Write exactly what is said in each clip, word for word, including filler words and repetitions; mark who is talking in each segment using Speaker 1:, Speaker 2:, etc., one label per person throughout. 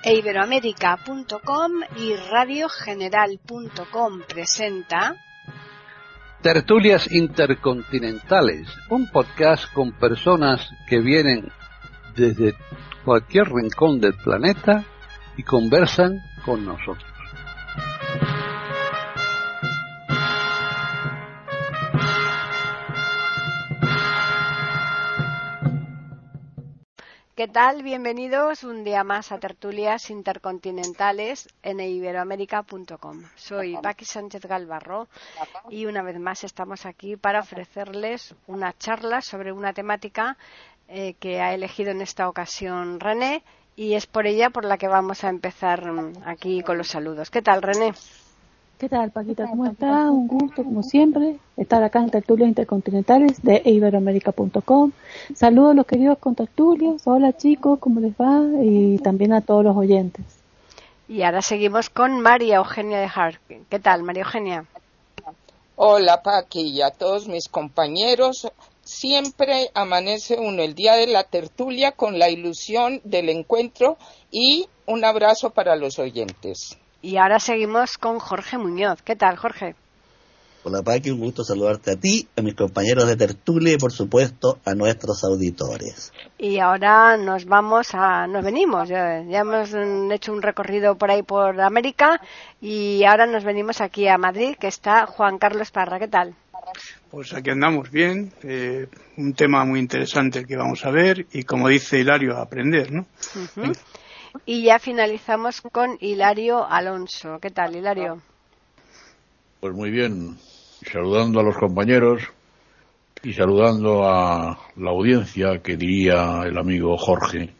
Speaker 1: iberoamerica punto com y radio general punto com presenta
Speaker 2: Tertulias Intercontinentales, un podcast con personas que vienen desde cualquier rincón del planeta y conversan con nosotros.
Speaker 1: ¿Qué tal? Bienvenidos un día más a Tertulias Intercontinentales en iberoamerica punto com. Soy Paqui Sánchez Galvarro y una vez más estamos aquí para ofrecerles una charla sobre una temática eh, que ha elegido en esta ocasión René, y es por ella por la que vamos a empezar aquí con los saludos. ¿Qué tal, René?
Speaker 3: ¿Qué tal, Paquita? ¿Cómo está? Un gusto, como siempre, estar acá en Tertulias Intercontinentales de iberoamerica punto com. Saludos a los queridos contertulios. Hola, chicos, ¿cómo les va? Y también a todos los oyentes.
Speaker 1: Y ahora seguimos con María Eugenia de Hart. ¿Qué tal, María Eugenia?
Speaker 4: Hola, Paqui, y a todos mis compañeros. Siempre amanece uno el día de la tertulia con la ilusión del encuentro, y un abrazo para los oyentes.
Speaker 1: Y ahora seguimos con Jorge Muñoz. ¿Qué tal, Jorge?
Speaker 5: Hola, Paqui, un gusto saludarte a ti, a mis compañeros de tertulia y, por supuesto, a nuestros auditores.
Speaker 1: Y ahora nos vamos a... nos venimos, ya, ya hemos hecho un recorrido por ahí por América y ahora nos venimos aquí a Madrid, que está Juan Carlos Parra. ¿Qué tal?
Speaker 6: Pues aquí andamos bien, eh, un tema muy interesante el que vamos a ver y, como dice Hilario, a aprender, ¿no?
Speaker 1: Uh-huh. Y ya finalizamos con Hilario Alonso. ¿Qué tal, Hilario?
Speaker 7: Pues muy bien, saludando a los compañeros y saludando a la audiencia, que diría el amigo Jorge,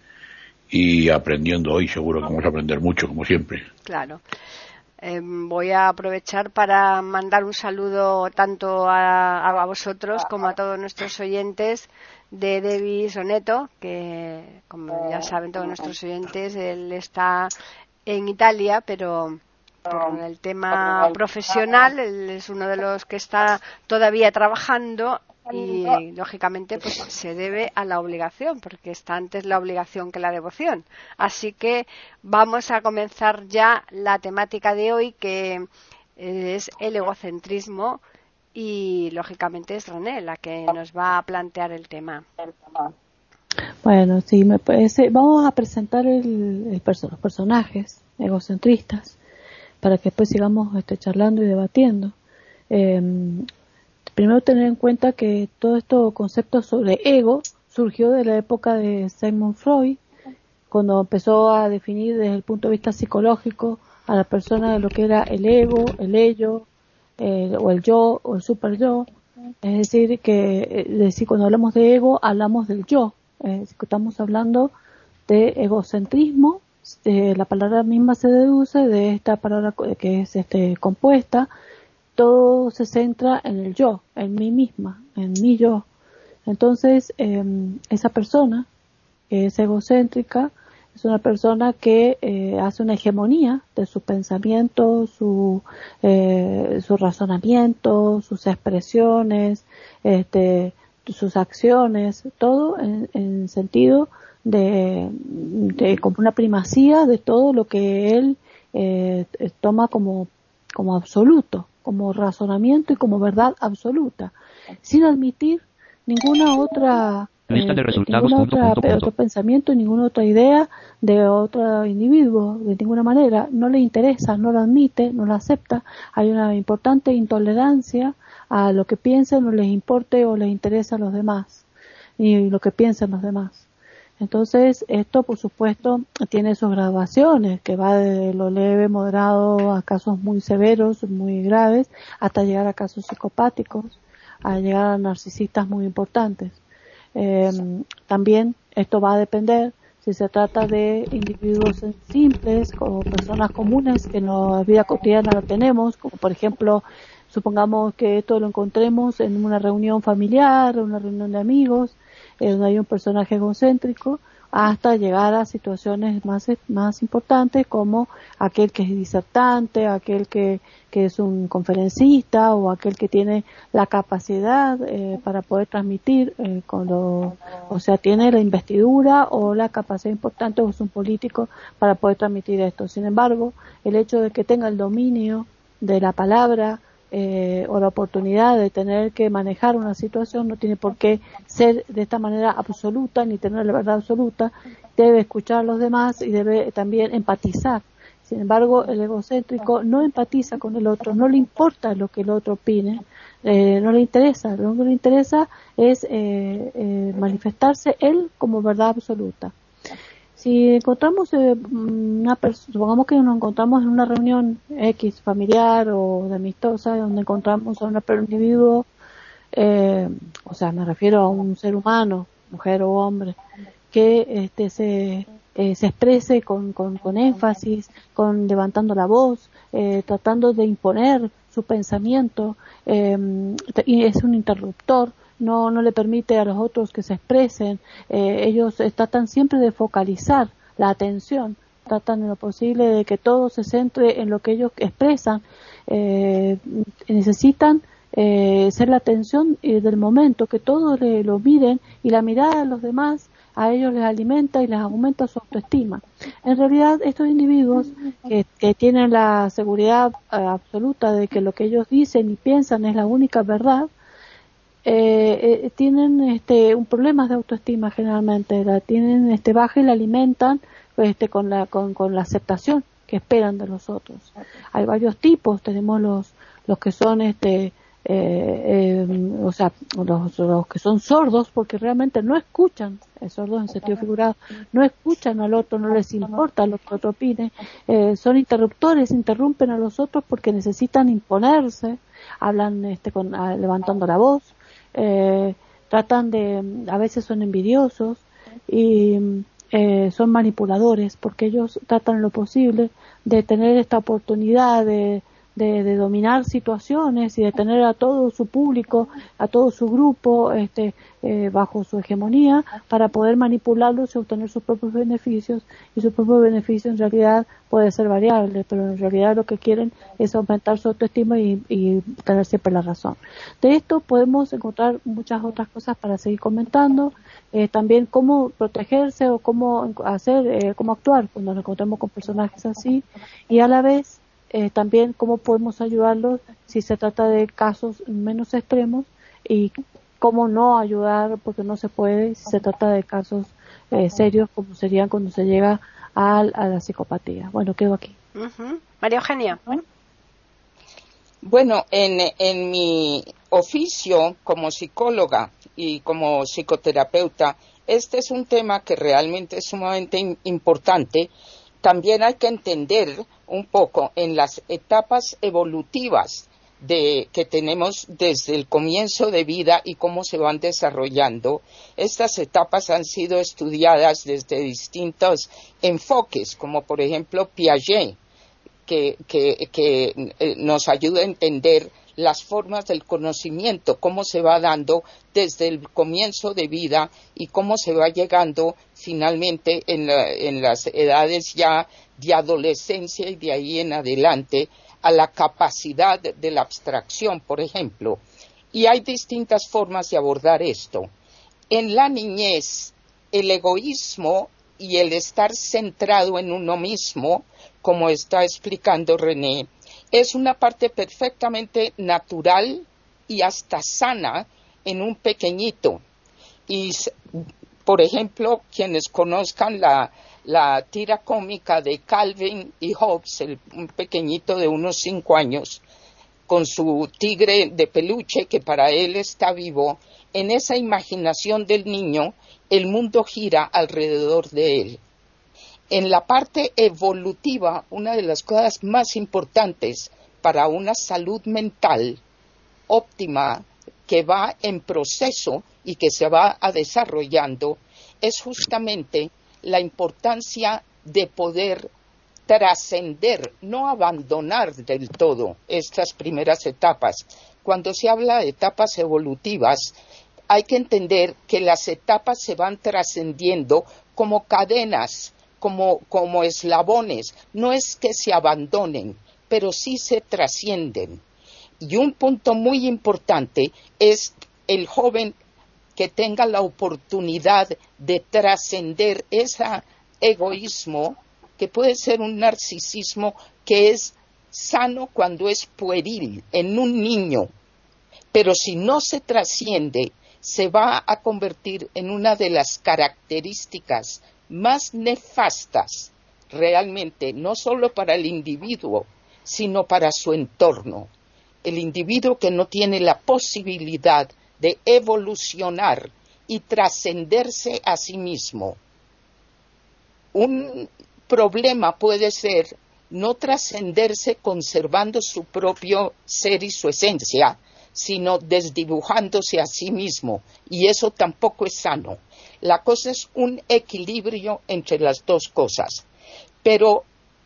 Speaker 7: y aprendiendo hoy. Seguro que vamos a aprender mucho, como siempre.
Speaker 1: Claro. Eh, voy a aprovechar para mandar un saludo tanto a, a vosotros como a todos nuestros oyentes de Debbie Soneto, que, como ya saben todos nuestros oyentes, él está en Italia, pero por el tema profesional él es uno de los que está todavía trabajando y, lógicamente, pues se debe a la obligación, porque está antes la obligación que la devoción. Así que vamos a comenzar ya la temática de hoy, que es el egocentrismo, y lógicamente es René la que nos va a plantear el tema.
Speaker 3: Bueno, sí, me parece. Vamos a presentar el, el perso- los personajes egocentristas para que después sigamos este, charlando y debatiendo. Eh, primero, tener en cuenta que todo estos conceptos sobre ego surgió de la época de Sigmund Freud, cuando empezó a definir desde el punto de vista psicológico a la persona de lo que era el ego, el ello, Eh, o el yo, o el super yo. Es decir, que es decir, cuando hablamos de ego, hablamos del yo. Es decir, que estamos hablando de egocentrismo. Eh, la palabra misma se deduce de esta palabra que es este compuesta. Todo se centra en el yo, en mí misma, en mi yo. Entonces, eh, esa persona que es egocéntrica es una persona que eh, hace una hegemonía de sus pensamientos, su, eh, su razonamiento, sus expresiones, este, sus acciones, todo en, en sentido de, de como una primacía de todo lo que él eh, toma como, como absoluto, como razonamiento y como verdad absoluta, sin admitir ninguna otra
Speaker 8: Lista de resultados.
Speaker 3: ningún
Speaker 8: Punto,
Speaker 3: otra,
Speaker 8: punto, punto.
Speaker 3: otro pensamiento, ninguna otra idea de otro individuo, de ninguna manera. No le interesa, no lo admite, no lo acepta. Hay una importante intolerancia a lo que piensen o les importe o les interesa a los demás, y lo que piensan los demás. Entonces, esto, por supuesto, tiene sus graduaciones, que va de lo leve, moderado, a casos muy severos, muy graves, hasta llegar a casos psicopáticos, a llegar a narcisistas muy importantes. Eh, también esto va a depender si se trata de individuos simples o personas comunes que en la vida cotidiana lo tenemos, como por ejemplo, supongamos que esto lo encontremos en una reunión familiar, una reunión de amigos, eh, donde hay un personaje egocéntrico, hasta llegar a situaciones más, más importantes como aquel que es disertante, aquel que, que es un conferencista o aquel que tiene la capacidad eh, para poder transmitir, eh, con lo, o sea, tiene la investidura o la capacidad importante o es un político para poder transmitir esto. Sin embargo, el hecho de que tenga el dominio de la palabra, Eh, o la oportunidad de tener que manejar una situación no tiene por qué ser de esta manera absoluta ni tener la verdad absoluta. Debe escuchar a los demás y debe también empatizar. Sin embargo, el egocéntrico no empatiza con el otro, no le importa lo que el otro opine, eh, no le interesa, lo que le interesa es eh, eh, manifestarse él como verdad absoluta. Si encontramos eh, una persona, supongamos que nos encontramos en una reunión X familiar o de amistosa, donde encontramos a un individuo, eh, o sea, me refiero a un ser humano, mujer o hombre, que este se eh, se exprese con, con, con énfasis, con levantando la voz, eh, tratando de imponer su pensamiento, eh, y es un interruptor. No, no le permite a los otros que se expresen. Eh, ellos tratan siempre de focalizar la atención, tratan en lo posible de que todo se centre en lo que ellos expresan. Eh, necesitan eh, ser la atención del momento, que todos le, lo miren, y la mirada de los demás a ellos les alimenta y les aumenta su autoestima. En realidad, estos individuos que, que tienen la seguridad eh, absoluta de que lo que ellos dicen y piensan es la única verdad, Eh, eh, tienen este un problema de autoestima generalmente, la tienen este baja y la alimentan este con la con, con la aceptación que esperan de los otros. Hay varios tipos, tenemos los los que son este eh, eh, o sea los, los que son sordos porque realmente no escuchan, eh, sordos en sentido figurado, no escuchan al otro, no les importa lo que el otro opine, eh, son interruptores, interrumpen a los otros porque necesitan imponerse, hablan este con a, levantando la voz. Eh, tratan de, a veces son envidiosos y eh, son manipuladores porque ellos tratan lo posible de tener esta oportunidad de, de, de dominar situaciones y de tener a todo su público, a todo su grupo este, eh, bajo su hegemonía para poder manipularlos y obtener sus propios beneficios, y su propio beneficio en realidad puede ser variable, pero en realidad lo que quieren es aumentar su autoestima y, y tener siempre la razón. De esto podemos encontrar muchas otras cosas para seguir comentando, eh, también cómo protegerse o cómo hacer, eh, cómo actuar cuando nos encontramos con personajes así, y a la vez eh, también cómo podemos ayudarlos si se trata de casos menos extremos y cómo no ayudar porque no se puede si se trata de casos eh, serios como serían cuando se llega a, a la psicopatía. Bueno, quedo aquí.
Speaker 1: Uh-huh. María Eugenia. ¿Eh?
Speaker 4: Bueno, en, en mi oficio como psicóloga y como psicoterapeuta, este es un tema que realmente es sumamente in- importante. También hay que entender un poco en las etapas evolutivas de que tenemos desde el comienzo de vida y cómo se van desarrollando. Estas etapas han sido estudiadas desde distintos enfoques, como por ejemplo Piaget, que, que, que eh, nos ayuda a entender las formas del conocimiento, cómo se va dando desde el comienzo de vida y cómo se va llegando finalmente en, la, en las edades ya de adolescencia y de ahí en adelante a la capacidad de la abstracción, por ejemplo. Y hay distintas formas de abordar esto. En la niñez, el egoísmo y el estar centrado en uno mismo, como está explicando René, es una parte perfectamente natural y hasta sana en un pequeñito. Y, por ejemplo, quienes conozcan la la tira cómica de Calvin y Hobbes, el, un pequeñito de unos cinco años, con su tigre de peluche que para él está vivo, en esa imaginación del niño, el mundo gira alrededor de él. En la parte evolutiva, una de las cosas más importantes para una salud mental óptima que va en proceso y que se va a desarrollando es justamente la importancia de poder trascender, no abandonar del todo estas primeras etapas. Cuando se habla de etapas evolutivas, hay que entender que las etapas se van trascendiendo como cadenas, como, como eslabones. No es que se abandonen, pero sí se trascienden. Y un punto muy importante es el joven que tenga la oportunidad de trascender ese egoísmo, que puede ser un narcisismo que es sano cuando es pueril, en un niño, pero si no se trasciende, se va a convertir en una de las características más nefastas realmente, no solo para el individuo, sino para su entorno. El individuo que no tiene la posibilidad de evolucionar y trascenderse a sí mismo. Un problema puede ser no trascenderse conservando su propio ser y su esencia, sino desdibujándose a sí mismo, y eso tampoco es sano. La cosa es un equilibrio entre las dos cosas. Pero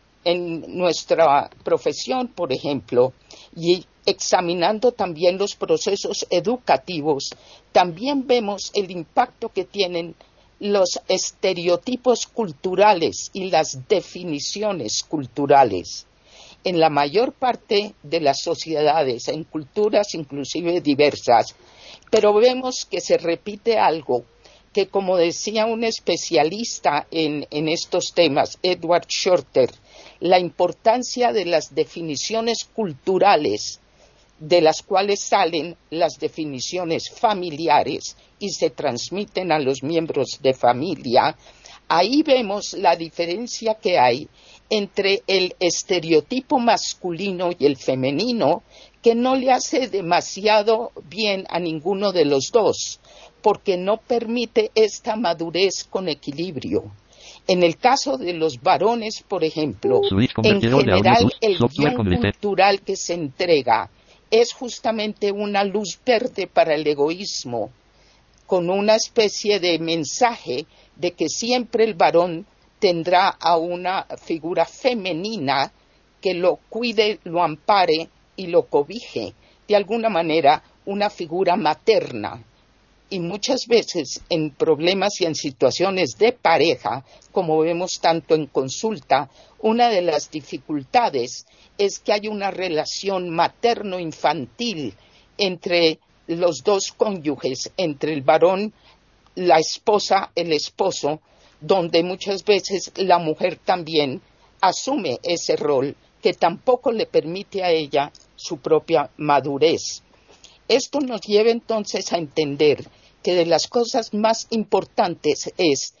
Speaker 4: en nuestra profesión, por ejemplo, y examinando también los procesos educativos, también vemos el impacto que tienen los estereotipos culturales y las definiciones culturales. En la mayor parte de las sociedades, en culturas inclusive diversas, pero vemos que se repite algo que, como decía un especialista en, en estos temas, Edward Shorter, la importancia de las definiciones culturales, de las cuales salen las definiciones familiares y se transmiten a los miembros de familia. Ahí vemos la diferencia que hay entre el estereotipo masculino y el femenino, que no le hace demasiado bien a ninguno de los dos, porque no permite esta madurez con equilibrio. En el caso de los varones, por ejemplo, en general el guión cultural que se entrega es justamente una luz verde para el egoísmo, con una especie de mensaje de que siempre el varón tendrá a una figura femenina que lo cuide, lo ampare y lo cobije, de alguna manera una figura materna. Y muchas veces en problemas y en situaciones de pareja, como vemos tanto en consulta, una de las dificultades es que hay una relación materno-infantil entre los dos cónyuges, entre el varón, la esposa, el esposo, donde muchas veces la mujer también asume ese rol que tampoco le permite a ella su propia madurez. Esto nos lleva entonces a entender que de las cosas más importantes es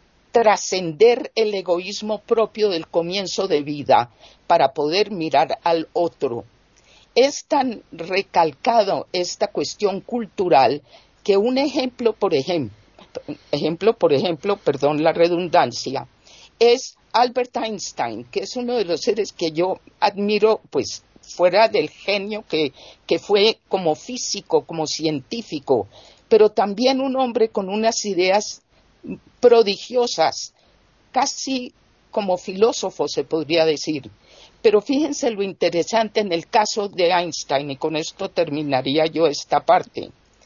Speaker 4: trascender el egoísmo propio del comienzo de vida para poder mirar al otro. Es tan recalcado esta cuestión cultural que un ejemplo, por ejemplo, ejemplo, por ejemplo, perdón la redundancia, es Albert Einstein, que es uno de los seres que yo admiro, pues fuera del genio que, que fue como físico, como científico, pero también un hombre con unas ideas prodigiosas, casi como filósofo se podría decir. Pero fíjense lo interesante en el caso de Einstein, y con esto terminaría yo esta parte.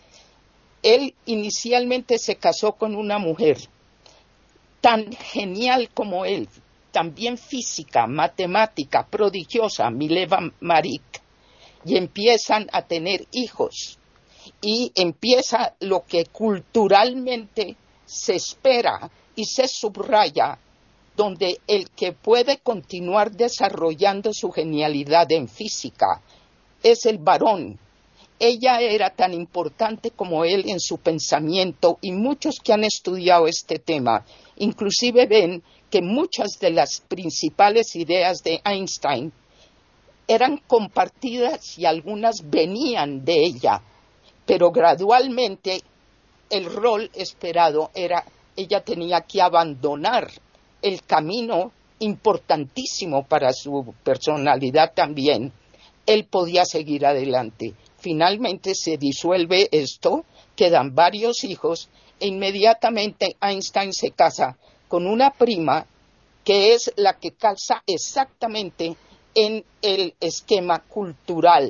Speaker 4: Él inicialmente se casó con una mujer tan genial como él, también física, matemática, prodigiosa, Mileva Maric, y empiezan a tener hijos. Y empieza lo que culturalmente se espera y se subraya, donde el que puede continuar desarrollando su genialidad en física es el varón. Ella era tan importante como él en su pensamiento, y muchos que han estudiado este tema inclusive ven que muchas de las principales ideas de Einstein eran compartidas y algunas venían de ella, pero gradualmente el rol esperado era, ella tenía que abandonar el camino importantísimo para su personalidad también. Él podía seguir adelante. Finalmente se disuelve esto, quedan varios hijos, e inmediatamente Einstein se casa con una prima que es la que calza exactamente en el esquema cultural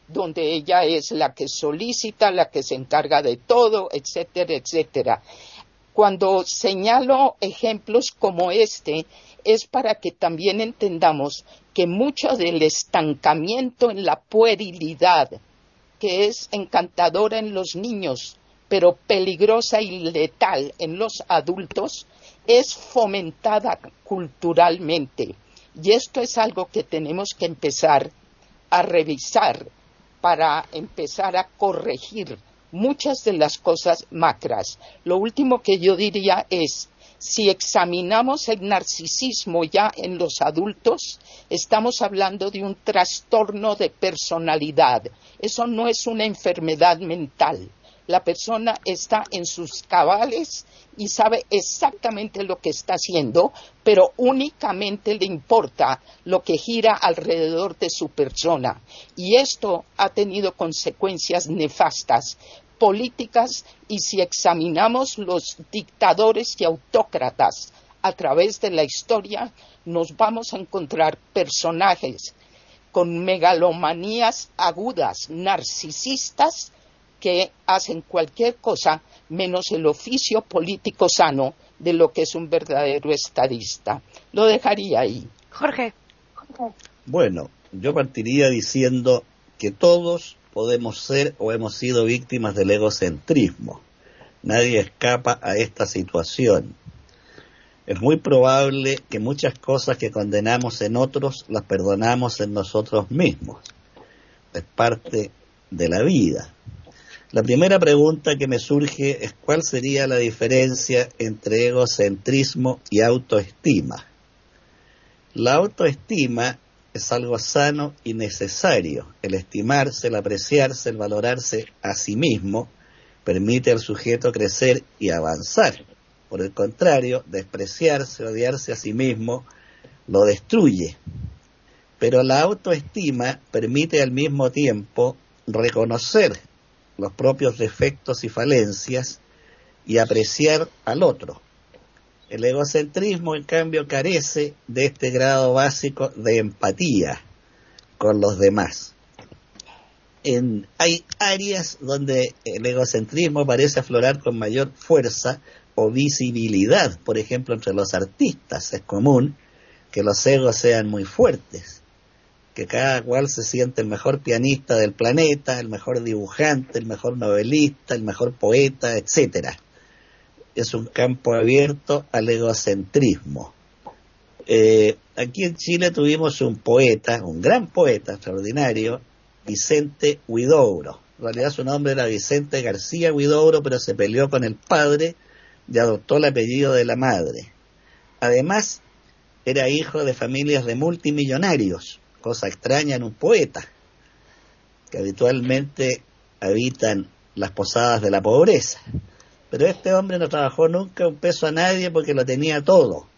Speaker 4: donde ella es la que solicita, la que se encarga de todo, etcétera, etcétera. Cuando señalo ejemplos como este, es para que también entendamos que mucho del estancamiento en la puerilidad, que es encantadora en los niños, pero peligrosa y letal en los adultos, es fomentada culturalmente. Y esto es algo que tenemos que empezar a revisar para empezar a corregir muchas de las cosas macras. Lo último que yo diría es, si examinamos el narcisismo ya en los adultos, estamos hablando de un trastorno de personalidad. Eso no es una enfermedad mental. La persona está en sus cabales y sabe exactamente lo que está haciendo, pero únicamente le importa lo que gira alrededor de su persona. Y esto ha tenido consecuencias nefastas, políticas, y si examinamos los dictadores y autócratas a través de la historia, nos vamos a encontrar personajes con megalomanías agudas, narcisistas, que hacen cualquier cosa menos el oficio político sano de lo que es un verdadero estadista. Lo dejaría ahí.
Speaker 1: Jorge.
Speaker 5: Bueno, yo partiría diciendo que todos podemos ser o hemos sido víctimas del egocentrismo. Nadie escapa a esta situación. Es muy probable que muchas cosas que condenamos en otros las perdonamos en nosotros mismos. Es parte de la vida. La primera pregunta que me surge es cuál sería la diferencia entre egocentrismo y autoestima. La autoestima es algo sano y necesario. El estimarse, el apreciarse, el valorarse a sí mismo permite al sujeto crecer y avanzar. Por el contrario, despreciarse, odiarse a sí mismo, lo destruye. Pero la autoestima permite al mismo tiempo reconocer los propios defectos y falencias y apreciar al otro. El egocentrismo, en cambio, carece de este grado básico de empatía con los demás. En, hay áreas donde el egocentrismo parece aflorar con mayor fuerza o visibilidad. Por ejemplo, entre los artistas es común que los egos sean muy fuertes, que cada cual se siente el mejor pianista del planeta, el mejor dibujante, el mejor novelista, el mejor poeta, etcétera. Es un campo abierto al egocentrismo. Eh, aquí en Chile tuvimos un poeta, un gran poeta extraordinario, Vicente Huidobro. En realidad su nombre era Vicente García Huidobro, pero se peleó con el padre y adoptó el apellido de la madre. Además, era hijo de familias de multimillonarios, cosa extraña en un poeta, que habitualmente habitan las posadas de la pobreza. Pero este hombre no trabajó nunca un peso a nadie porque lo tenía todo.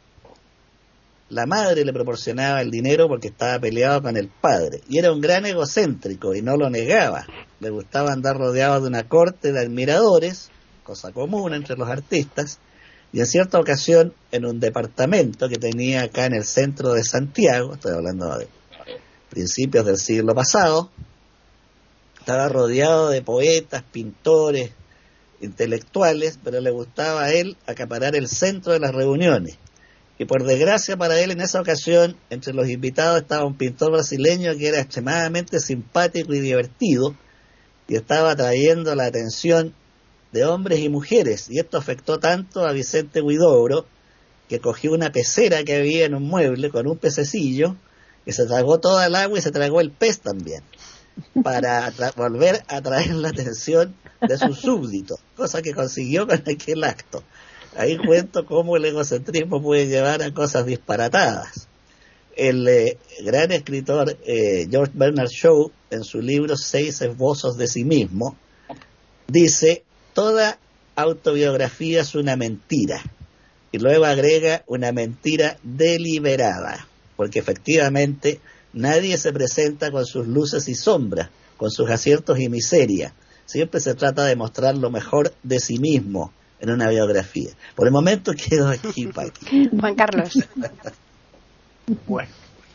Speaker 5: La madre le proporcionaba el dinero porque estaba peleado con el padre. Y era un gran egocéntrico y no lo negaba. Le gustaba andar rodeado de una corte de admiradores, cosa común entre los artistas, y en cierta ocasión en un departamento que tenía acá en el centro de Santiago, estoy hablando de principios del siglo pasado, estaba rodeado de poetas, pintores, intelectuales, pero le gustaba a él acaparar el centro de las reuniones. Y por desgracia para él, en esa ocasión, entre los invitados estaba un pintor brasileño que era extremadamente simpático y divertido, y estaba atrayendo la atención de hombres y mujeres, y esto afectó tanto a Vicente Huidobro, que cogió una pecera que había en un mueble con un pececillo, y se tragó toda el agua y se tragó el pez también, para volver a atraer la atención de sus súbditos, cosa que consiguió con aquel acto. Ahí cuento cómo el egocentrismo puede llevar a cosas disparatadas. El eh, gran escritor eh, George Bernard Shaw, en su libro Seis esbozos de sí mismo, dice: toda autobiografía es una mentira, y luego agrega una mentira deliberada, porque efectivamente nadie se presenta con sus luces y sombras, con sus aciertos y miserias. Siempre se trata de mostrar lo mejor de sí mismo en una biografía. Por el momento quedo aquí, Paqui.
Speaker 1: Juan Carlos.
Speaker 6: Bueno,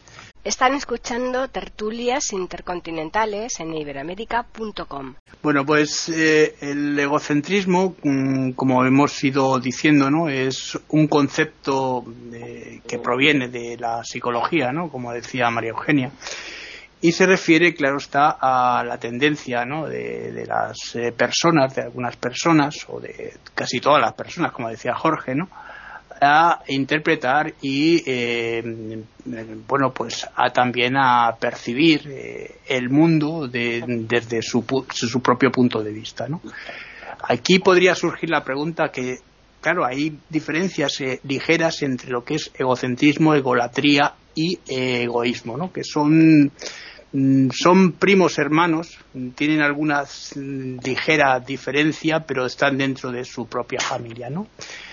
Speaker 1: Están escuchando Tertulias Intercontinentales en iberoamérica punto com.
Speaker 6: Bueno, pues eh, el egocentrismo, como hemos ido diciendo, ¿no?, es un concepto de, que proviene de la psicología, ¿no?, como decía María Eugenia, y se refiere, claro está, a la tendencia, ¿no?, de, de las eh, personas, de algunas personas, o de casi todas las personas, como decía Jorge, ¿no?, a interpretar y eh, bueno, pues a también a percibir eh, el mundo de, desde su, su propio punto de vista, ¿no? Aquí podría surgir la pregunta que, claro, hay diferencias eh, ligeras entre lo que es egocentrismo, egolatría y eh, egoísmo, ¿no?, que son son primos hermanos, tienen alguna ligera diferencia, pero están dentro de su propia familia, ¿no?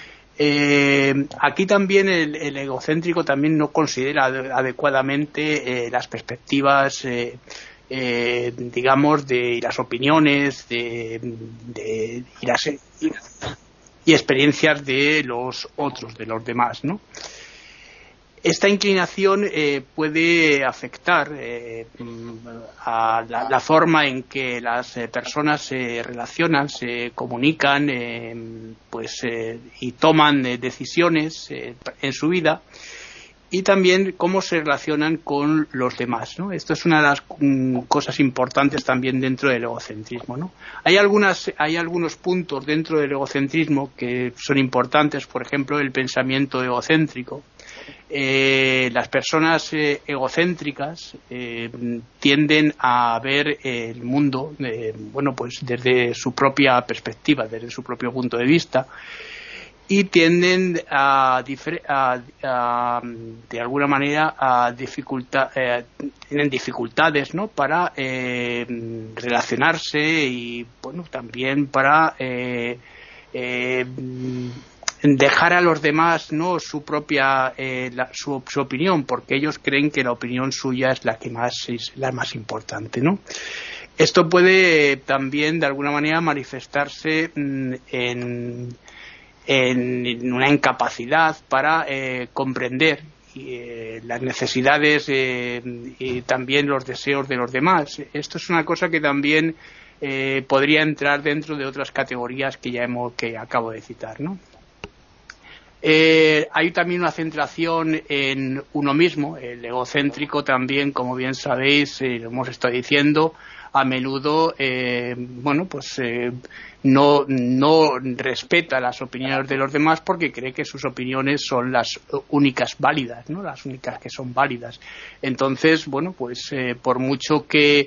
Speaker 6: Eh, aquí también el, el egocéntrico también no considera adecuadamente eh, las perspectivas, eh, eh, digamos, de y las opiniones de, de y las y, y experiencias de los otros, de los demás, ¿no? Esta inclinación eh, puede afectar eh, a la, la forma en que las eh, personas se relacionan, se comunican, eh, pues eh, y toman eh, decisiones eh, en su vida, y también cómo se relacionan con los demás, ¿no? Esto es una de las um, cosas importantes también dentro del egocentrismo, ¿no? Hay algunas, hay algunos puntos dentro del egocentrismo que son importantes, por ejemplo, el pensamiento egocéntrico. Eh, las personas eh, egocéntricas eh, tienden a ver eh, el mundo eh, bueno, pues desde su propia perspectiva, desde su propio punto de vista, y tienden a, a, a de alguna manera a dificulta, eh, tienen dificultades, ¿no?, para eh, relacionarse y bueno, también para eh, eh, dejar a los demás, no su propia eh, la, su, su opinión, porque ellos creen que la opinión suya es la que más es la más importante, ¿no? Esto puede también de alguna manera manifestarse mm, en, en una incapacidad para eh, comprender eh, las necesidades eh, y también los deseos de los demás. Esto es una cosa que también eh, podría entrar dentro de otras categorías que ya hemos que acabo de citar, ¿no? Eh, hay también una centración en uno mismo. El egocéntrico también, como bien sabéis, eh, lo hemos estado diciendo, a menudo eh, bueno pues eh, no no respeta las opiniones de los demás porque cree que sus opiniones son las únicas válidas, ¿no?, las únicas que son válidas. Entonces, bueno, pues eh, por mucho que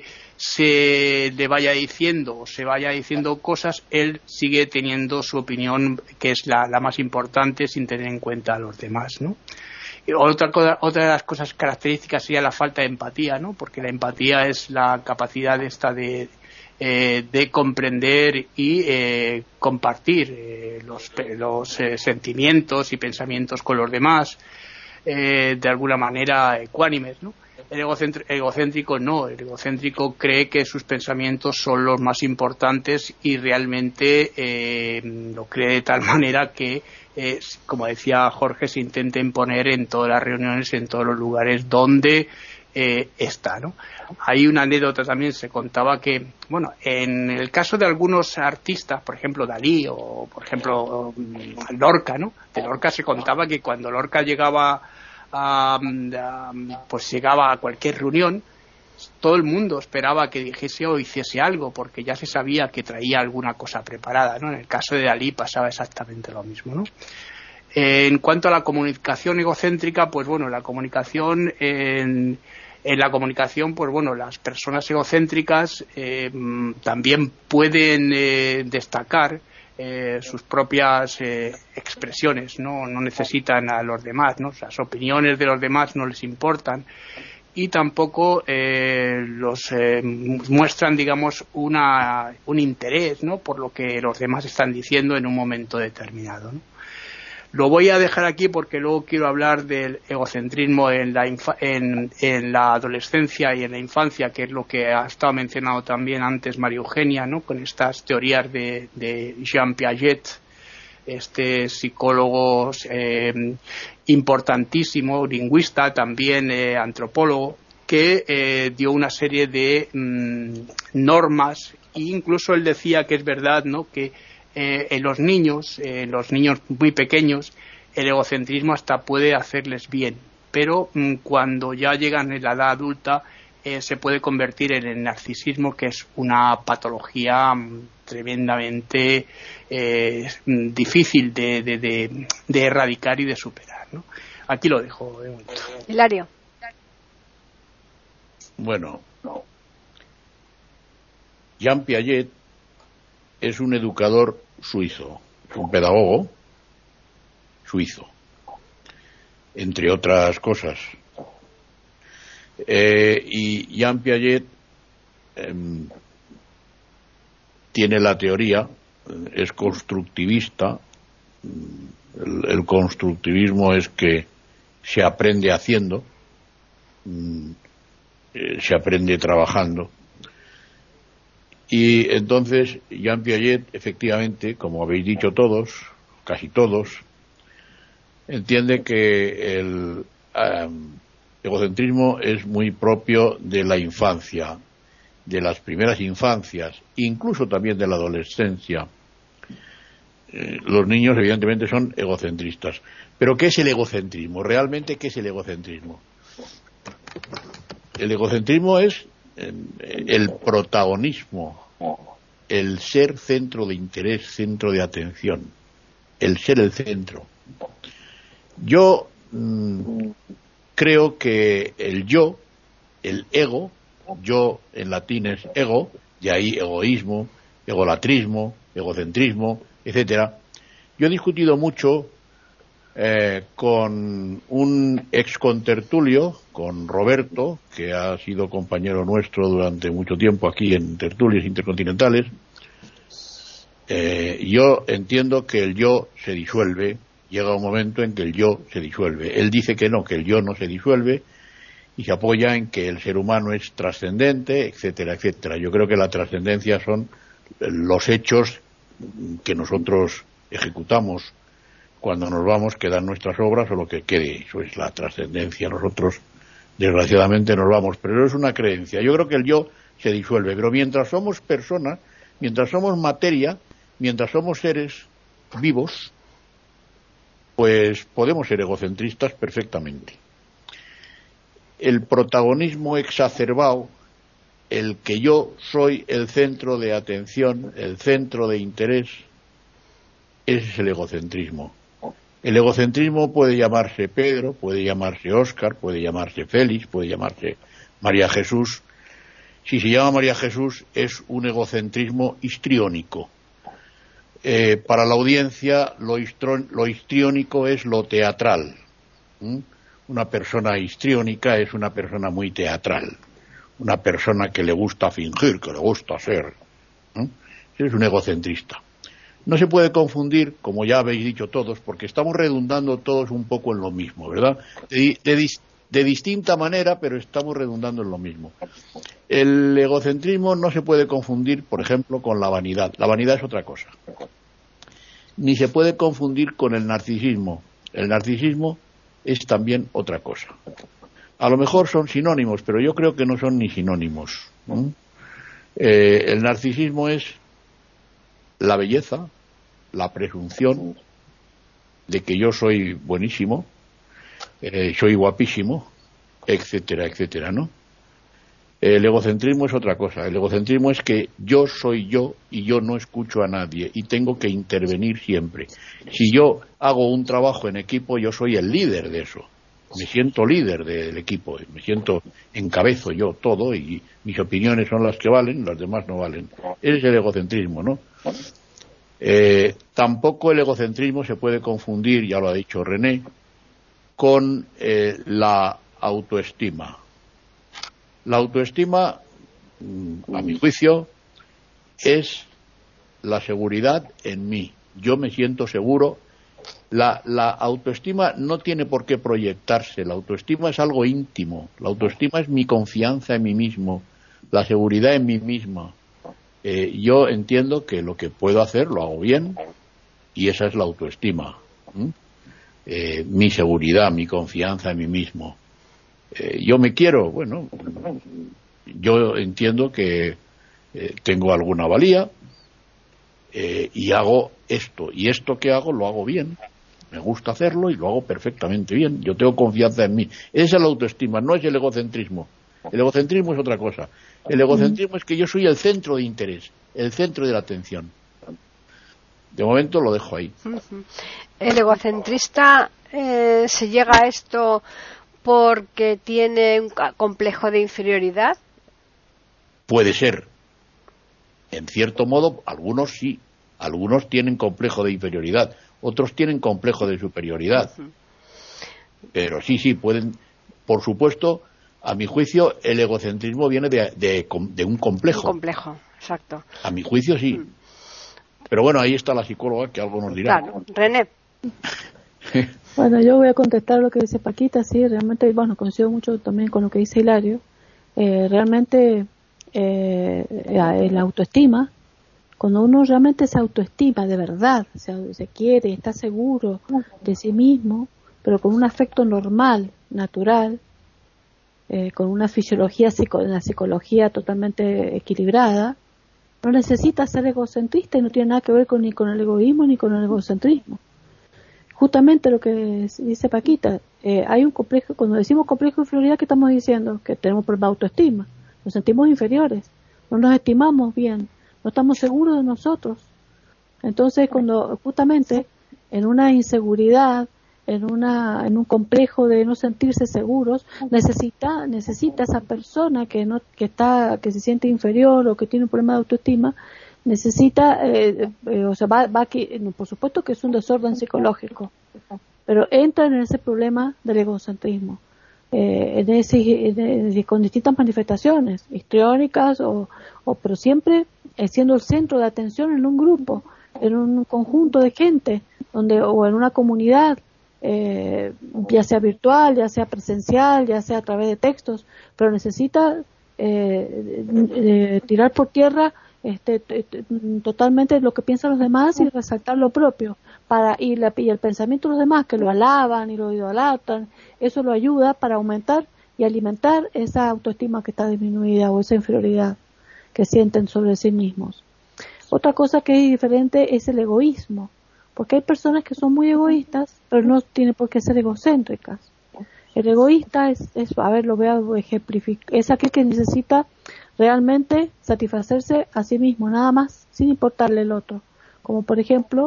Speaker 6: se le vaya diciendo o se vaya diciendo cosas, él sigue teniendo su opinión, que es la, la más importante, sin tener en cuenta a los demás, ¿no? Y otra cosa, otra de las cosas características sería la falta de empatía, ¿no?, porque la empatía es la capacidad esta de eh, de comprender y eh, compartir eh, los, los eh, sentimientos y pensamientos con los demás eh, de alguna manera ecuánimes, ¿no? El egocéntrico no, el egocéntrico cree que sus pensamientos son los más importantes y realmente eh, lo cree de tal manera que, eh, como decía Jorge, se intenta imponer en todas las reuniones, en todos los lugares donde eh, está, ¿no? Hay una anécdota también, se contaba que, bueno, en el caso de algunos artistas, por ejemplo Dalí o por ejemplo Lorca, ¿no? De Lorca se contaba que cuando Lorca llegaba a, a, pues llegaba a cualquier reunión, todo el mundo esperaba que dijese o hiciese algo, porque ya se sabía que traía alguna cosa preparada, ¿no? En el caso de Dalí pasaba exactamente lo mismo, ¿no? Eh, en cuanto a la comunicación egocéntrica, pues bueno, la comunicación en, en la comunicación, pues bueno, las personas egocéntricas eh, también pueden eh, destacar Eh, sus propias eh, expresiones, ¿no? No necesitan a los demás, ¿no? Las opiniones de los demás no les importan y tampoco eh, los eh, muestran, digamos, una, un interés, ¿no?, por lo que los demás están diciendo en un momento determinado, ¿no? Lo voy a dejar aquí porque luego quiero hablar del egocentrismo en la, infa- en, en la adolescencia y en la infancia, que es lo que ha estado mencionado también antes María Eugenia, ¿no?, con estas teorías de, de Jean Piaget, este psicólogo eh, importantísimo, lingüista, también eh, antropólogo, que eh, dio una serie de mm, normas, e incluso él decía que es verdad, ¿no?, que eh, en los niños, eh, los niños muy pequeños, el egocentrismo hasta puede hacerles bien, pero mm, cuando ya llegan en la edad adulta eh, se puede convertir en el narcisismo, que es una patología mm, tremendamente eh, difícil de, de, de, de erradicar y de superar, ¿no? Aquí lo dejo.
Speaker 1: Hilario.
Speaker 7: Bueno, Jean Piaget es un educador suizo, un pedagogo suizo, entre otras cosas. Eh, y Jean Piaget eh, tiene la teoría, es constructivista. El, el constructivismo es que se aprende haciendo, eh, se aprende trabajando. Y entonces Jean Piaget, efectivamente, como habéis dicho todos, casi todos, entiende que el um, egocentrismo es muy propio de la infancia, de las primeras infancias, incluso también de la adolescencia. Eh, los niños, evidentemente, son egocentristas. Pero ¿qué es el egocentrismo? ¿Realmente qué es el egocentrismo? El egocentrismo es eh, el protagonismo, el ser centro de interés, centro de atención, el ser el centro. Yo mmm, creo que el yo, el ego, yo en latín es ego, de ahí egoísmo, egolatrismo, egocentrismo, etcétera. Yo he discutido mucho eh, con un ex contertulio, con Roberto, que ha sido compañero nuestro durante mucho tiempo aquí en Tertulias Intercontinentales. Eh, yo entiendo que el yo se disuelve, llega un momento en que el yo se disuelve. Él dice que no, que el yo no se disuelve, y se apoya en que el ser humano es trascendente, etcétera, etcétera. Yo creo que la trascendencia son los hechos que nosotros ejecutamos cuando nos vamos, quedan nuestras obras o lo que quede. Eso es la trascendencia. Nosotros, desgraciadamente, nos vamos, pero eso es una creencia. Yo creo que el yo se disuelve, pero mientras somos personas, mientras somos materia, mientras somos seres vivos, pues podemos ser egocentristas perfectamente. El protagonismo exacerbado, el que yo soy el centro de atención, el centro de interés, ese es el egocentrismo. El egocentrismo puede llamarse Pedro, puede llamarse Óscar, puede llamarse Félix, puede llamarse María Jesús. Si se llama María Jesús es un egocentrismo histriónico. Eh, para la audiencia lo, histro, lo histriónico es lo teatral. ¿Mm? Una persona histriónica es una persona muy teatral, una persona que le gusta fingir, que le gusta ser. ¿Mm? Es un egocentrista. No se puede confundir, como ya habéis dicho todos, porque estamos redundando todos un poco en lo mismo, ¿verdad? De, de, de distinta manera, pero estamos redundando en lo mismo. El egocentrismo no se puede confundir, por ejemplo, con la vanidad. La vanidad es otra cosa. Ni se puede confundir con el narcisismo. El narcisismo es también otra cosa. A lo mejor son sinónimos, pero yo creo que no son ni sinónimos. ¿Mm? Eh, el narcisismo es la belleza, la presunción de que yo soy buenísimo, eh, soy guapísimo, etcétera, etcétera, ¿no? El egocentrismo es otra cosa. El egocentrismo es que yo soy yo y yo no escucho a nadie y tengo que intervenir siempre. Si yo hago un trabajo en equipo, yo soy el líder de eso. Me siento líder del equipo, me siento encabezo yo todo y mis opiniones son las que valen, las demás no valen. Ese es el egocentrismo, ¿no? Eh, tampoco el egocentrismo se puede confundir, ya lo ha dicho René, con eh, la autoestima. La autoestima, a mi juicio, es la seguridad en mí. Yo me siento seguro. La, la autoestima no tiene por qué proyectarse. La autoestima es algo íntimo. La autoestima es mi confianza en mí mismo, la seguridad en mí misma. Eh, yo entiendo que lo que puedo hacer lo hago bien, y esa es la autoestima. ¿Mm? Eh, mi seguridad, mi confianza en mí mismo. Eh, yo me quiero, bueno, yo entiendo que eh, tengo alguna valía eh, y hago esto, y esto que hago lo hago bien, me gusta hacerlo y lo hago perfectamente bien, yo tengo confianza en mí. Esa es la autoestima, no es el egocentrismo. El egocentrismo es otra cosa. El egocentrismo es que yo soy el centro de interés, el centro de la atención. De momento lo dejo ahí.
Speaker 1: El egocentrista eh, se llega a esto porque tiene un complejo de inferioridad.
Speaker 7: Puede ser. En cierto modo, algunos sí. Algunos tienen complejo de inferioridad. Otros tienen complejo de superioridad. Uh-huh. Pero sí, sí, pueden. Por supuesto, a mi juicio, el egocentrismo viene de, de, de un complejo.
Speaker 1: Un complejo, exacto.
Speaker 7: A mi juicio, sí. Uh-huh. Pero bueno, ahí está la psicóloga que algo nos dirá.
Speaker 1: Claro. René.
Speaker 3: Bueno, yo voy a contestar lo que dice Paquita, sí, realmente, bueno, coincido mucho también con lo que dice Hilario. Eh, realmente, eh, la autoestima, cuando uno realmente se autoestima de verdad, se, se quiere, está seguro de sí mismo, pero con un afecto normal, natural, eh, con una fisiología, una psicología totalmente equilibrada, no necesita ser egocentrista y no tiene nada que ver con, ni con el egoísmo ni con el egocentrismo. Justamente lo que dice Paquita, eh, hay un complejo, cuando decimos complejo de inferioridad, ¿qué estamos diciendo? Que tenemos problemas de autoestima, nos sentimos inferiores, no nos estimamos bien, no estamos seguros de nosotros. Entonces, cuando justamente en una inseguridad, en una en un complejo de no sentirse seguros, necesita necesita esa persona que no que está que se siente inferior o que tiene un problema de autoestima, necesita eh, eh, o sea va, va aquí, por supuesto que es un desorden psicológico, pero entra en ese problema del egocentrismo, eh, en ese, en ese, con distintas manifestaciones histriónicas o, o pero siempre eh, siendo el centro de atención en un grupo, en un conjunto de gente, donde o en una comunidad, eh, ya sea virtual, ya sea presencial, ya sea a través de textos, pero necesita eh, eh, tirar por tierra este t- t- totalmente lo que piensan los demás y resaltar lo propio, para y, la, y el pensamiento de los demás que lo alaban y lo idolatran, eso lo ayuda para aumentar y alimentar esa autoestima que está disminuida o esa inferioridad que sienten sobre sí mismos. Otra cosa que es diferente es el egoísmo, porque hay personas que son muy egoístas, pero no tienen por qué ser egocéntricas. El egoísta es, es a ver, lo voy a ejemplificar, es aquel que necesita realmente satisfacerse a sí mismo, nada más, sin importarle el otro. Como por ejemplo,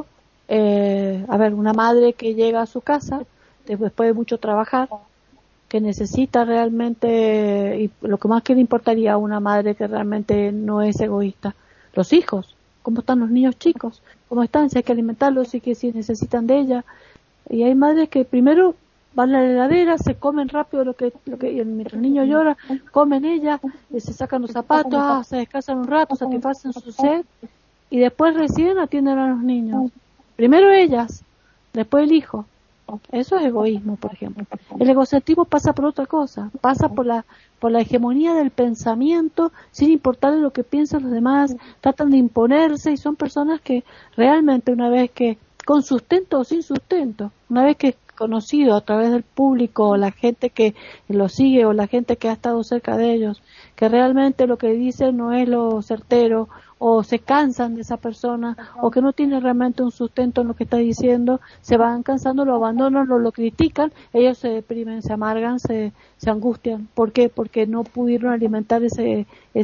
Speaker 3: eh, a ver, una madre que llega a su casa después de mucho trabajar, que necesita realmente, y lo que más que le importaría a una madre que realmente no es egoísta, los hijos, cómo están los niños chicos, cómo están, si hay que alimentarlos, si que si necesitan de ella. Y hay madres que primero van a la heladera, se comen rápido lo que, lo que mientras el niño llora, comen ellas, se sacan los zapatos, ah, se descansan un rato, satisfacen su sed, y después recién atienden a los niños. Primero ellas, después el hijo. Eso es egoísmo, por ejemplo. El egocentrismo pasa por otra cosa, pasa por la por la hegemonía del pensamiento, sin importarle lo que piensan los demás, tratan de imponerse y son personas que realmente una vez que, con sustento o sin sustento, una vez que conocido a través del público, o la gente que lo sigue o la gente que ha estado cerca de ellos, que realmente lo que dicen no es lo certero, o se cansan de esa persona, o que no tiene realmente un sustento en lo que está diciendo, se van cansando, lo abandonan, lo, lo critican, ellos se deprimen, se amargan, se, se angustian. ¿Por qué? Porque no pudieron alimentar ese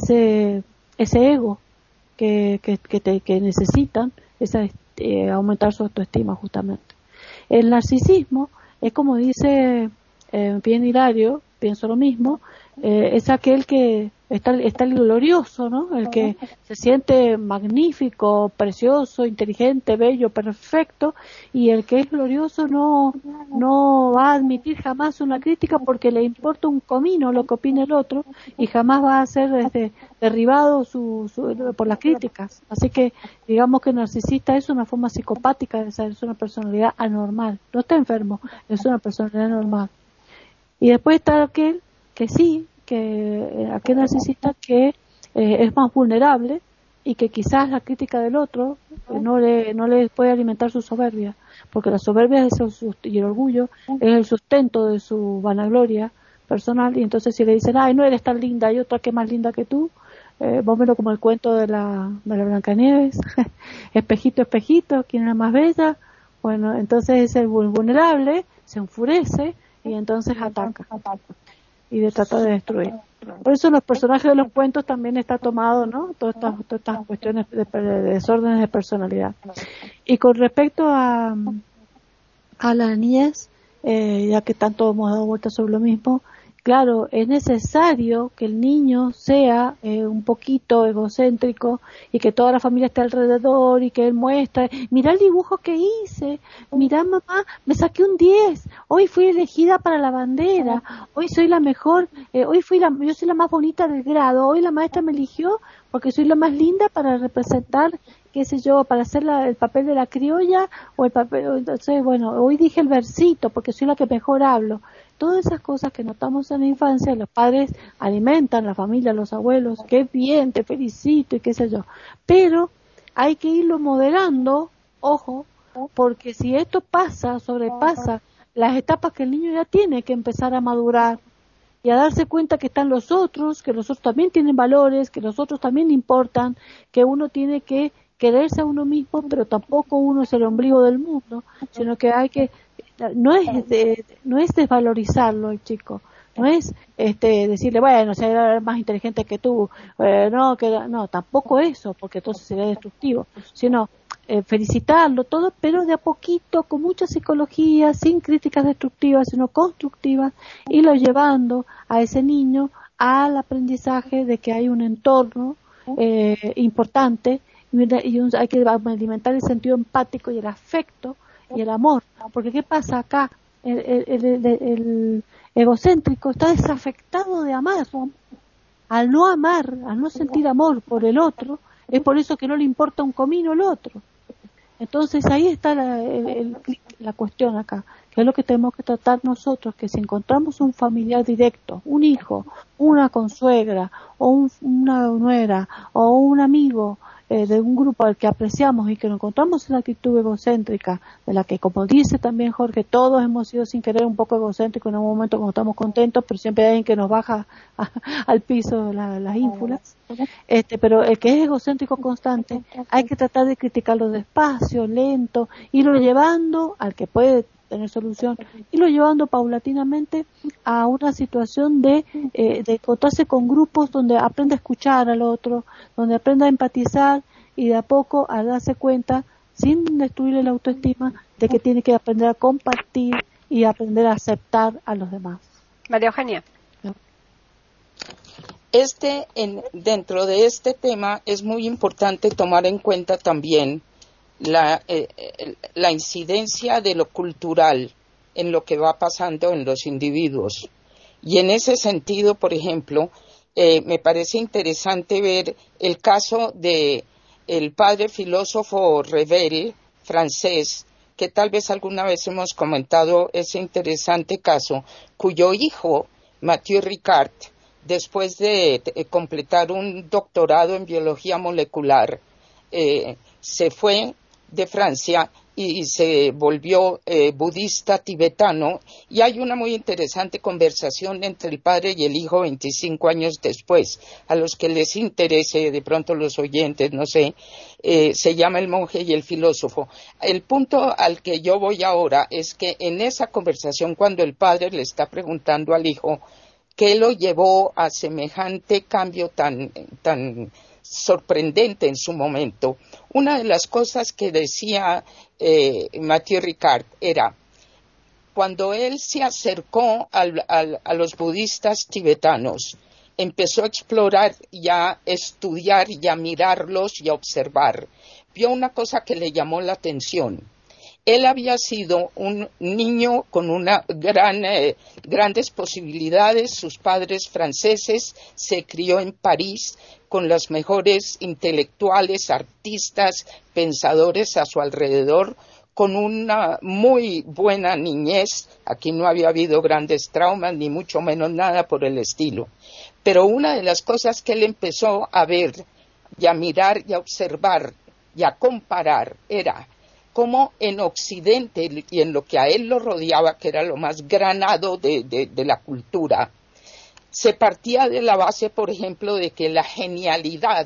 Speaker 3: ese ese ego que que que, te, que necesitan, esa, eh, aumentar su autoestima justamente. El narcisismo es, como dice eh, bien Hilario, pienso lo mismo, eh, es aquel que está, está el glorioso, ¿no? El que se siente magnífico, precioso, inteligente, bello, perfecto, y el que es glorioso no, no va a admitir jamás una crítica porque le importa un comino lo que opine el otro y jamás va a ser este, derribado su, su, por las críticas. Así que digamos que el narcisista es una forma psicopática de ser, es una personalidad anormal, no está enfermo, es una personalidad normal. Y después está aquel que sí, que aquel narcisista que eh, es más vulnerable, y que quizás la crítica del otro no le, no le puede alimentar su soberbia, porque la soberbia es el, y el orgullo es el sustento de su vanagloria personal, y entonces si le dicen, ay, no eres tan linda, hay otra que es más linda que tú, eh, vos menos como el cuento de la, de la Blancanieves, espejito, espejito, ¿quién es la más bella? Bueno, entonces ese vulnerable se enfurece y entonces ataca y de trata de destruir. Por eso los personajes de los cuentos también está tomado, ¿no? Todas estas, todas estas cuestiones de, de desórdenes de personalidad. Y con respecto a, a la niñez, eh, ya que tanto hemos dado vueltas sobre lo mismo, claro, es necesario que el niño sea eh, un poquito egocéntrico y que toda la familia esté alrededor y que él muestre, mira el dibujo que hice, mira mamá, me saqué un diez, hoy fui elegida para la bandera, hoy soy la mejor, eh, hoy fui la, yo soy la más bonita del grado, hoy la maestra me eligió porque soy la más linda para representar, qué sé yo, para hacer la, el papel de la criolla o el papel, entonces bueno, hoy dije el versito porque soy la que mejor hablo. Todas esas cosas que notamos en la infancia, los padres alimentan, la familia, los abuelos, qué bien, te felicito y qué sé yo. Pero hay que irlo moderando, ojo, porque si esto pasa, sobrepasa las etapas que el niño ya tiene que empezar a madurar y a darse cuenta que están los otros, que los otros también tienen valores, que los otros también importan, que uno tiene que quererse a uno mismo, pero tampoco uno es el ombligo del mundo, sino que hay que no es de, no es desvalorizarlo el chico, no es este decirle bueno será más inteligente que tú, eh, no que no tampoco eso, porque entonces sería destructivo, sino eh, felicitarlo todo, pero de a poquito, con mucha psicología, sin críticas destructivas sino constructivas, irlo llevando a ese niño al aprendizaje de que hay un entorno eh, importante y un, hay que alimentar el sentido empático y el afecto y el amor, porque ¿qué pasa acá? El, el, el, el egocéntrico está desafectado de amar. Al no amar, al no sentir amor por el otro, es por eso que no le importa un comino el otro. Entonces ahí está la, el, el, la cuestión acá, que es lo que tenemos que tratar nosotros, que si encontramos un familiar directo, un hijo, una consuegra, o un, una nuera, o un amigo, Eh, de un grupo al que apreciamos y que nos encontramos en la actitud egocéntrica, de la que, como dice también Jorge, todos hemos sido sin querer un poco egocéntricos en algún momento cuando estamos contentos, pero siempre hay alguien que nos baja a, al piso la, las ínfulas. Este, pero el que es egocéntrico constante, hay que tratar de criticarlo despacio, lento, irlo llevando al que puede tener solución, irlo llevando paulatinamente a una situación de, eh, de encontrarse con grupos donde aprenda a escuchar al otro, donde aprenda a empatizar y de a poco a darse cuenta, sin destruirle la autoestima, de que tiene que aprender a compartir y aprender a aceptar a los demás.
Speaker 1: María Eugenia.
Speaker 4: Este, en, dentro de este tema es muy importante tomar en cuenta también La, eh, la incidencia de lo cultural en lo que va pasando en los individuos. Y en ese sentido, por ejemplo, eh, me parece interesante ver el caso de el padre filósofo Revel, francés, que tal vez alguna vez hemos comentado ese interesante caso, cuyo hijo, Mathieu Ricard, después de, de completar un doctorado en biología molecular, eh, se fue de Francia y se volvió eh, budista tibetano, y hay una muy interesante conversación entre el padre y el hijo veinticinco años después. A los que les interese, de pronto los oyentes, no sé, eh, se llama El monje y el filósofo. El punto al que yo voy ahora es que en esa conversación, cuando el padre le está preguntando al hijo qué lo llevó a semejante cambio tan tan sorprendente en su momento, una de las cosas que decía eh, Mathieu Ricard era, cuando él se acercó al, al, a los budistas tibetanos, empezó a explorar y a estudiar y a mirarlos y a observar, vio una cosa que le llamó la atención. Él había sido un niño con una gran, eh, grandes posibilidades, sus padres franceses, se crió en París con los mejores intelectuales, artistas, pensadores a su alrededor, con una muy buena niñez. Aquí no había habido grandes traumas, ni mucho menos nada por el estilo. Pero una de las cosas que él empezó a ver y a mirar y a observar y a comparar era cómo en Occidente y en lo que a él lo rodeaba, que era lo más granado de, de, de la cultura, se partía de la base, por ejemplo, de que la genialidad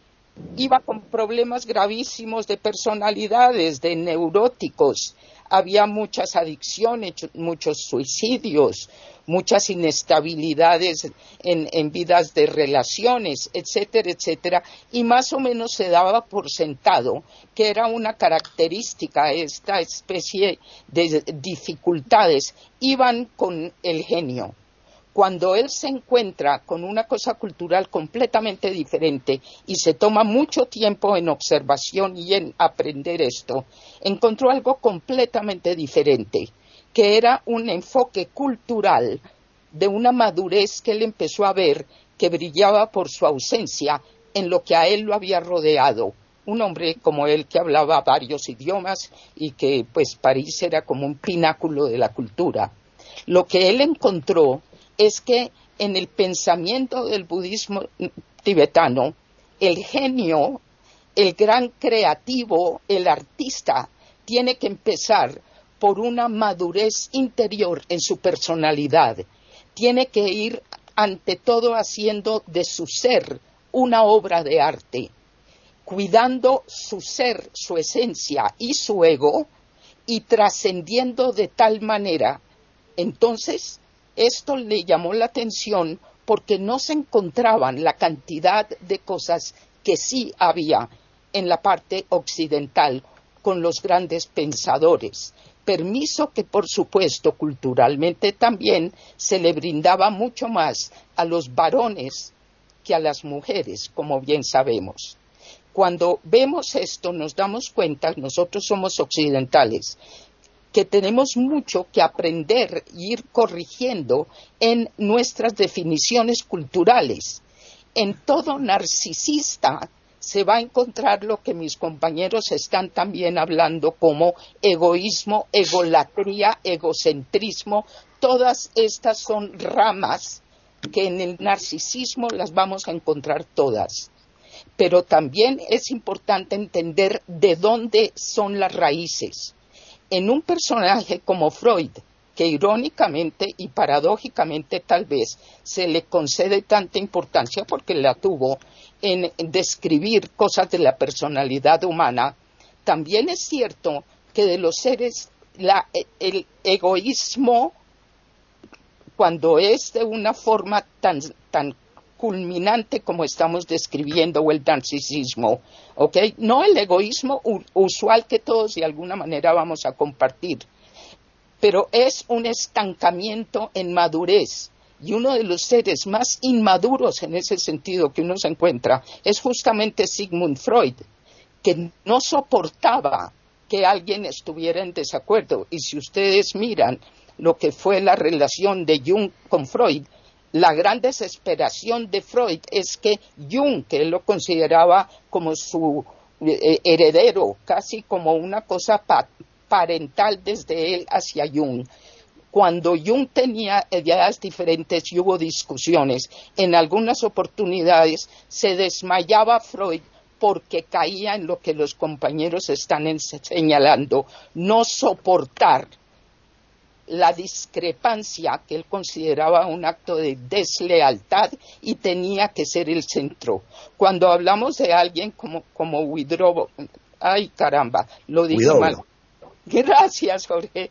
Speaker 4: iba con problemas gravísimos de personalidades, de neuróticos. Había muchas adicciones, muchos suicidios, muchas inestabilidades en, en vidas de relaciones, etcétera, etcétera. Y más o menos se daba por sentado que era una característica, esta especie de dificultades, iban con el genio. Cuando él se encuentra con una cosa cultural completamente diferente y se toma mucho tiempo en observación y en aprender esto, encontró algo completamente diferente, que era un enfoque cultural de una madurez que él empezó a ver que brillaba por su ausencia en lo que a él lo había rodeado. Un hombre como él que hablaba varios idiomas y que pues París era como un pináculo de la cultura. Lo que él encontró es que en el pensamiento del budismo tibetano, el genio, el gran creativo, el artista, tiene que empezar por una madurez interior en su personalidad. Tiene que ir ante todo haciendo de su ser una obra de arte, cuidando su ser, su esencia y su ego, y trascendiendo de tal manera. Entonces, esto le llamó la atención porque no se encontraban la cantidad de cosas que sí había en la parte occidental con los grandes pensadores. Permiso que, por supuesto, culturalmente también se le brindaba mucho más a los varones que a las mujeres, como bien sabemos. Cuando vemos esto, nos damos cuenta, nosotros somos occidentales, que tenemos mucho que aprender y ir corrigiendo en nuestras definiciones culturales. En todo narcisista se va a encontrar lo que mis compañeros están también hablando como egoísmo, egolatría, egocentrismo. Todas estas son ramas que en el narcisismo las vamos a encontrar todas. Pero también es importante entender de dónde son las raíces. En un personaje como Freud, que irónicamente y paradójicamente tal vez se le concede tanta importancia porque la tuvo en describir cosas de la personalidad humana, también es cierto que de los seres la, el egoísmo, cuando es de una forma tan, tan culminante como estamos describiendo, o el narcisismo, ¿ok? No el egoísmo usual que todos de alguna manera vamos a compartir, pero es un estancamiento en madurez. Y uno de los seres más inmaduros en ese sentido que uno se encuentra es justamente Sigmund Freud, que no soportaba que alguien estuviera en desacuerdo. Y si ustedes miran lo que fue la relación de Jung con Freud, la gran desesperación de Freud es que Jung, que él lo consideraba como su eh, heredero, casi como una cosa pa- parental desde él hacia Jung, cuando Jung tenía ideas diferentes y hubo discusiones, en algunas oportunidades se desmayaba Freud porque caía en lo que los compañeros están en- señalando, no soportar la discrepancia que él consideraba un acto de deslealtad y tenía que ser el centro. Cuando hablamos de alguien como, como Widrow, ay caramba, lo dije mal. Gracias, Jorge.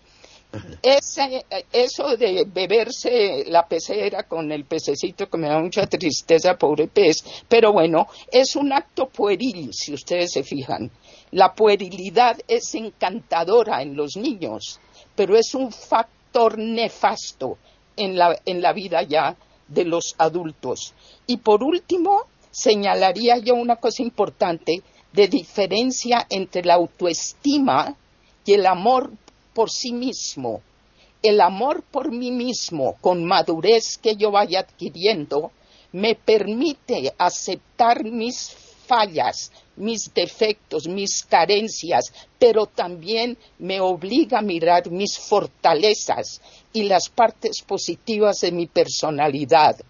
Speaker 4: Ese, eso de beberse la pecera con el pececito, que me da mucha tristeza, pobre pez, pero bueno, es un acto pueril, si ustedes se fijan. La puerilidad es encantadora en los niños, pero es un factor nefasto en la, en la vida ya de los adultos. Y por último, señalaría yo una cosa importante de diferencia entre la autoestima y el amor por sí mismo. El amor por mí mismo, con madurez que yo vaya adquiriendo, me permite aceptar mis fallas, mis defectos, mis carencias, pero también me obliga a mirar mis fortalezas y las partes positivas de mi personalidad.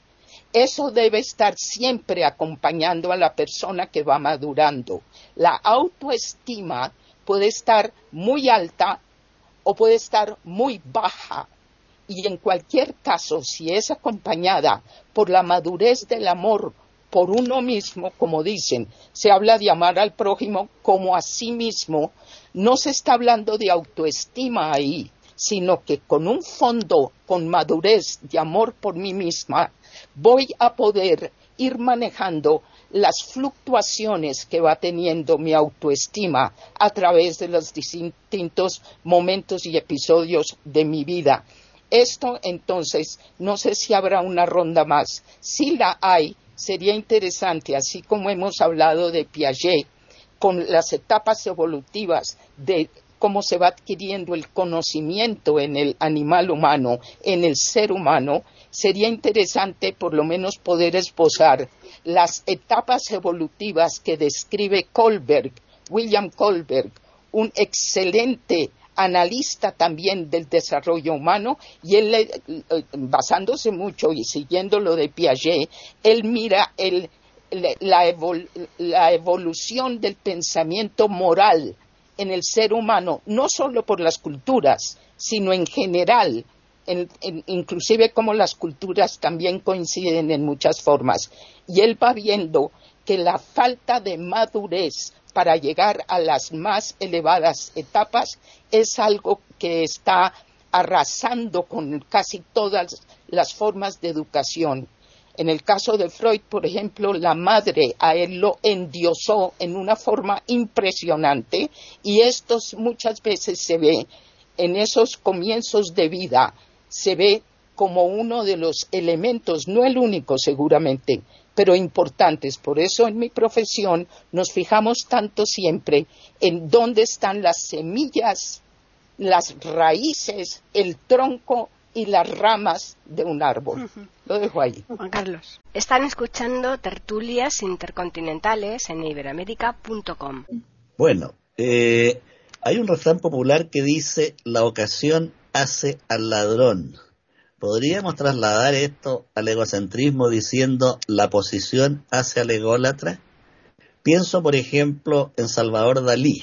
Speaker 4: Eso debe estar siempre acompañando a la persona que va madurando. La autoestima puede estar muy alta o puede estar muy baja. Y en cualquier caso, si es acompañada por la madurez del amor por uno mismo, como dicen, se habla de amar al prójimo como a sí mismo, no se está hablando de autoestima ahí, sino que con un fondo, con madurez de amor por mí misma, voy a poder ir manejando las fluctuaciones que va teniendo mi autoestima a través de los distintos momentos y episodios de mi vida. Esto, entonces, no sé si habrá una ronda más. Si la hay, sería interesante, así como hemos hablado de Piaget, con las etapas evolutivas de cómo se va adquiriendo el conocimiento en el animal humano, en el ser humano, sería interesante por lo menos poder esbozar las etapas evolutivas que describe Kohlberg, William Kohlberg, un excelente analista también del desarrollo humano, y él, basándose mucho y siguiendo lo de Piaget, él mira el, la, evol, la evolución del pensamiento moral en el ser humano, no solo por las culturas, sino en general, en, en, inclusive como las culturas también coinciden en muchas formas. Y él va viendo que la falta de madurez para llegar a las más elevadas etapas es algo que está arrasando con casi todas las formas de educación. En el caso de Freud, por ejemplo, la madre a él lo endiosó en una forma impresionante, y esto muchas veces se ve en esos comienzos de vida, se ve como uno de los elementos, no el único seguramente, pero importantes. Por eso en mi profesión nos fijamos tanto siempre en dónde están las semillas, las raíces, el tronco y las ramas de un árbol. Uh-huh. Lo dejo ahí.
Speaker 1: Juan Carlos. Están escuchando tertulias intercontinentales en iberoamérica punto com.
Speaker 5: Bueno, eh, hay un refrán popular que dice: la ocasión hace al ladrón. ¿Podríamos trasladar esto al egocentrismo diciendo la posición hace al ególatra? Pienso, por ejemplo, en Salvador Dalí.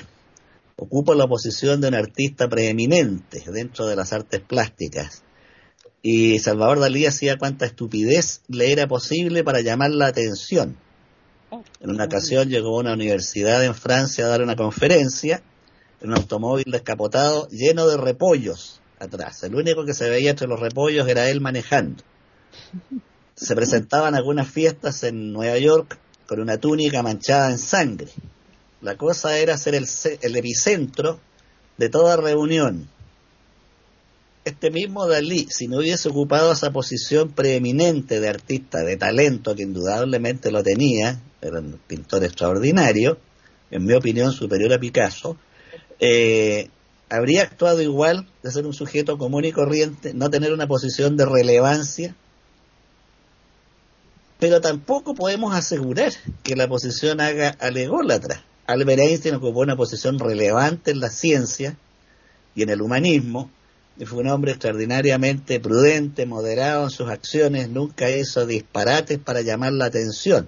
Speaker 5: Ocupa la posición de un artista preeminente dentro de las artes plásticas. Y Salvador Dalí hacía cuanta estupidez le era posible para llamar la atención. En una ocasión llegó a una universidad en Francia a dar una conferencia en un automóvil descapotado lleno de repollos atrás. El único que se veía entre los repollos era él manejando. Se presentaban algunas fiestas en Nueva York con una túnica manchada en sangre. La cosa era ser el, el epicentro de toda reunión. Este mismo Dalí, si no hubiese ocupado esa posición preeminente de artista, de talento, que indudablemente lo tenía, era un pintor extraordinario, en mi opinión superior a Picasso, eh, habría actuado igual de ser un sujeto común y corriente, no tener una posición de relevancia, pero tampoco podemos asegurar que la posición haga al ególatra. Albert Einstein ocupó una posición relevante en la ciencia y en el humanismo, y fue un hombre extraordinariamente prudente, moderado en sus acciones, nunca hizo disparates para llamar la atención.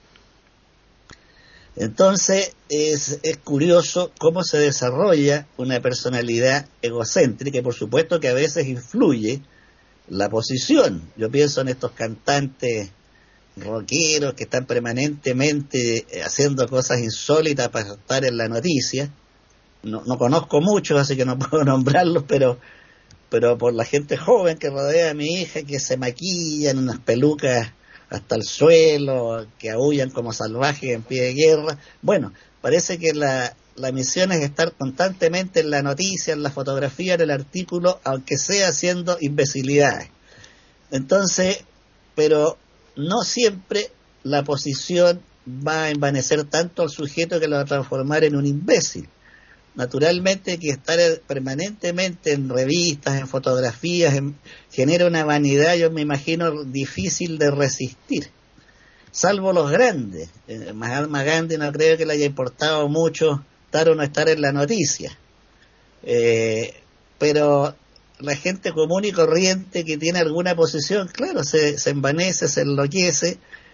Speaker 5: Entonces es, es curioso cómo se desarrolla una personalidad egocéntrica, y por supuesto que a veces influye la posición. Yo pienso en estos cantantes rockeros que están permanentemente haciendo cosas insólitas para estar en la noticia. No, no conozco muchos, así que no puedo nombrarlos, pero pero por la gente joven que rodea a mi hija, que se maquillan unas pelucas hasta el suelo, que aullan como salvajes en pie de guerra. Bueno, parece que la, la misión es estar constantemente en la noticia, en la fotografía, en el artículo, aunque sea haciendo imbecilidades. Entonces, pero no siempre la posición va a envanecer tanto al sujeto que lo va a transformar en un imbécil. Naturalmente que estar permanentemente en revistas, en fotografías, en, genera una vanidad, yo me imagino, difícil de resistir. Salvo los grandes. Eh, Mahatma Gandhi no creo que le haya importado mucho estar o no estar en la noticia. Eh, pero la gente común y corriente que tiene alguna posición, claro, se, se envanece, se enloquece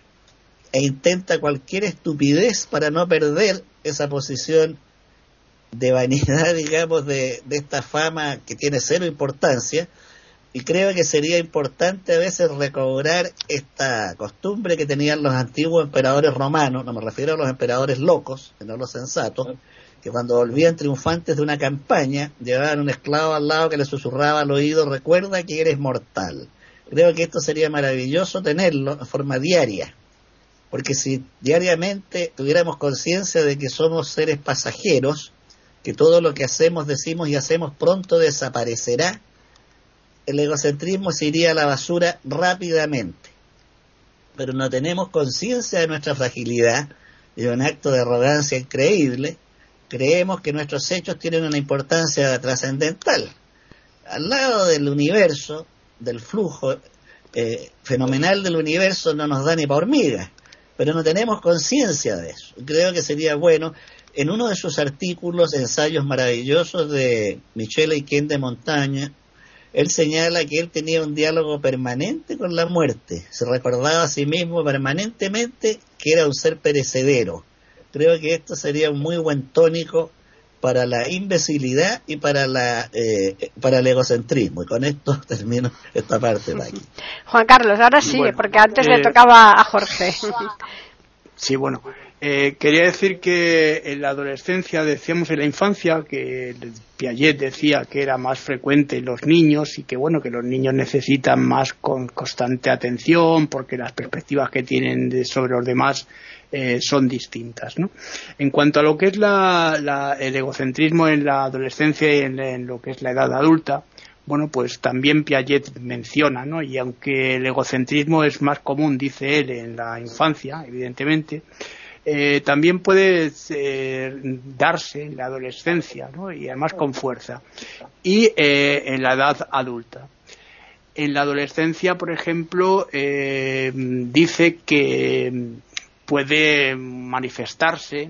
Speaker 5: e intenta cualquier estupidez para no perder esa posición de vanidad, digamos, de, de esta fama que tiene cero importancia. Y creo que sería importante a veces recobrar esta costumbre que tenían los antiguos emperadores romanos, no me refiero a los emperadores locos, no los sensatos, que cuando volvían triunfantes de una campaña, llevaban un esclavo al lado que le susurraba al oído, recuerda que eres mortal. Creo que esto sería maravilloso tenerlo en forma diaria, porque si diariamente tuviéramos conciencia de que somos seres pasajeros, que todo lo que hacemos, decimos y hacemos pronto desaparecerá, el egocentrismo se iría a la basura rápidamente. Pero no tenemos conciencia de nuestra fragilidad, de un acto de arrogancia increíble. Creemos que nuestros hechos tienen una importancia trascendental. Al lado del universo, del flujo eh, fenomenal del universo, no nos da ni pa' hormigas, pero no tenemos conciencia de eso. Creo que sería bueno, en uno de sus artículos, ensayos maravillosos de Michel Eichen de Montaigne, él señala que él tenía un diálogo permanente con la muerte, se recordaba a sí mismo permanentemente que era un ser perecedero. Creo que esto sería un muy buen tónico para la imbecilidad y para la eh, para el egocentrismo. Y con esto termino esta parte de aquí.
Speaker 1: Juan Carlos, ahora sí,
Speaker 6: bueno,
Speaker 1: porque antes
Speaker 6: eh,
Speaker 1: le tocaba a Jorge.
Speaker 6: Sí, bueno, eh, quería decir que en la adolescencia, decíamos en la infancia, que Piaget decía que era más frecuente en los niños y que bueno, que los niños necesitan más con constante atención porque las perspectivas que tienen de, sobre los demás eh, son distintas, ¿no? En cuanto a lo que es la, la, el egocentrismo en la adolescencia y en, en lo que es la edad adulta, bueno, pues también Piaget menciona, ¿no? Y aunque el egocentrismo es más común, dice él, en la infancia, evidentemente, eh, también puede eh, darse en la adolescencia, ¿no? Y además con fuerza. Y eh, en la edad adulta. En la adolescencia, por ejemplo, eh, dice que puede manifestarse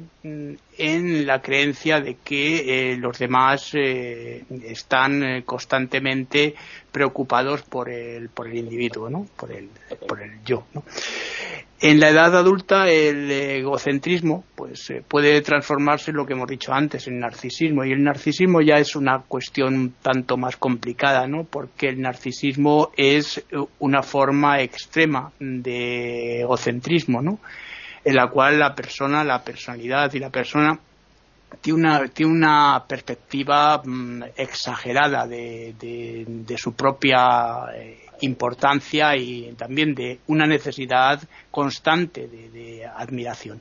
Speaker 6: en la creencia de que eh, los demás eh, están eh, constantemente preocupados por el por el individuo, ¿no? Por el por el yo, ¿no? En la edad adulta el egocentrismo pues eh, puede transformarse en lo que hemos dicho antes, en narcisismo, y el narcisismo ya es una cuestión tanto más complicada, ¿no? Porque el narcisismo es una forma extrema de egocentrismo, ¿no? En la cual la persona, la personalidad y la persona tiene una, tiene una perspectiva mmm, exagerada de, de, de su propia eh, importancia y también de una necesidad constante de, de admiración.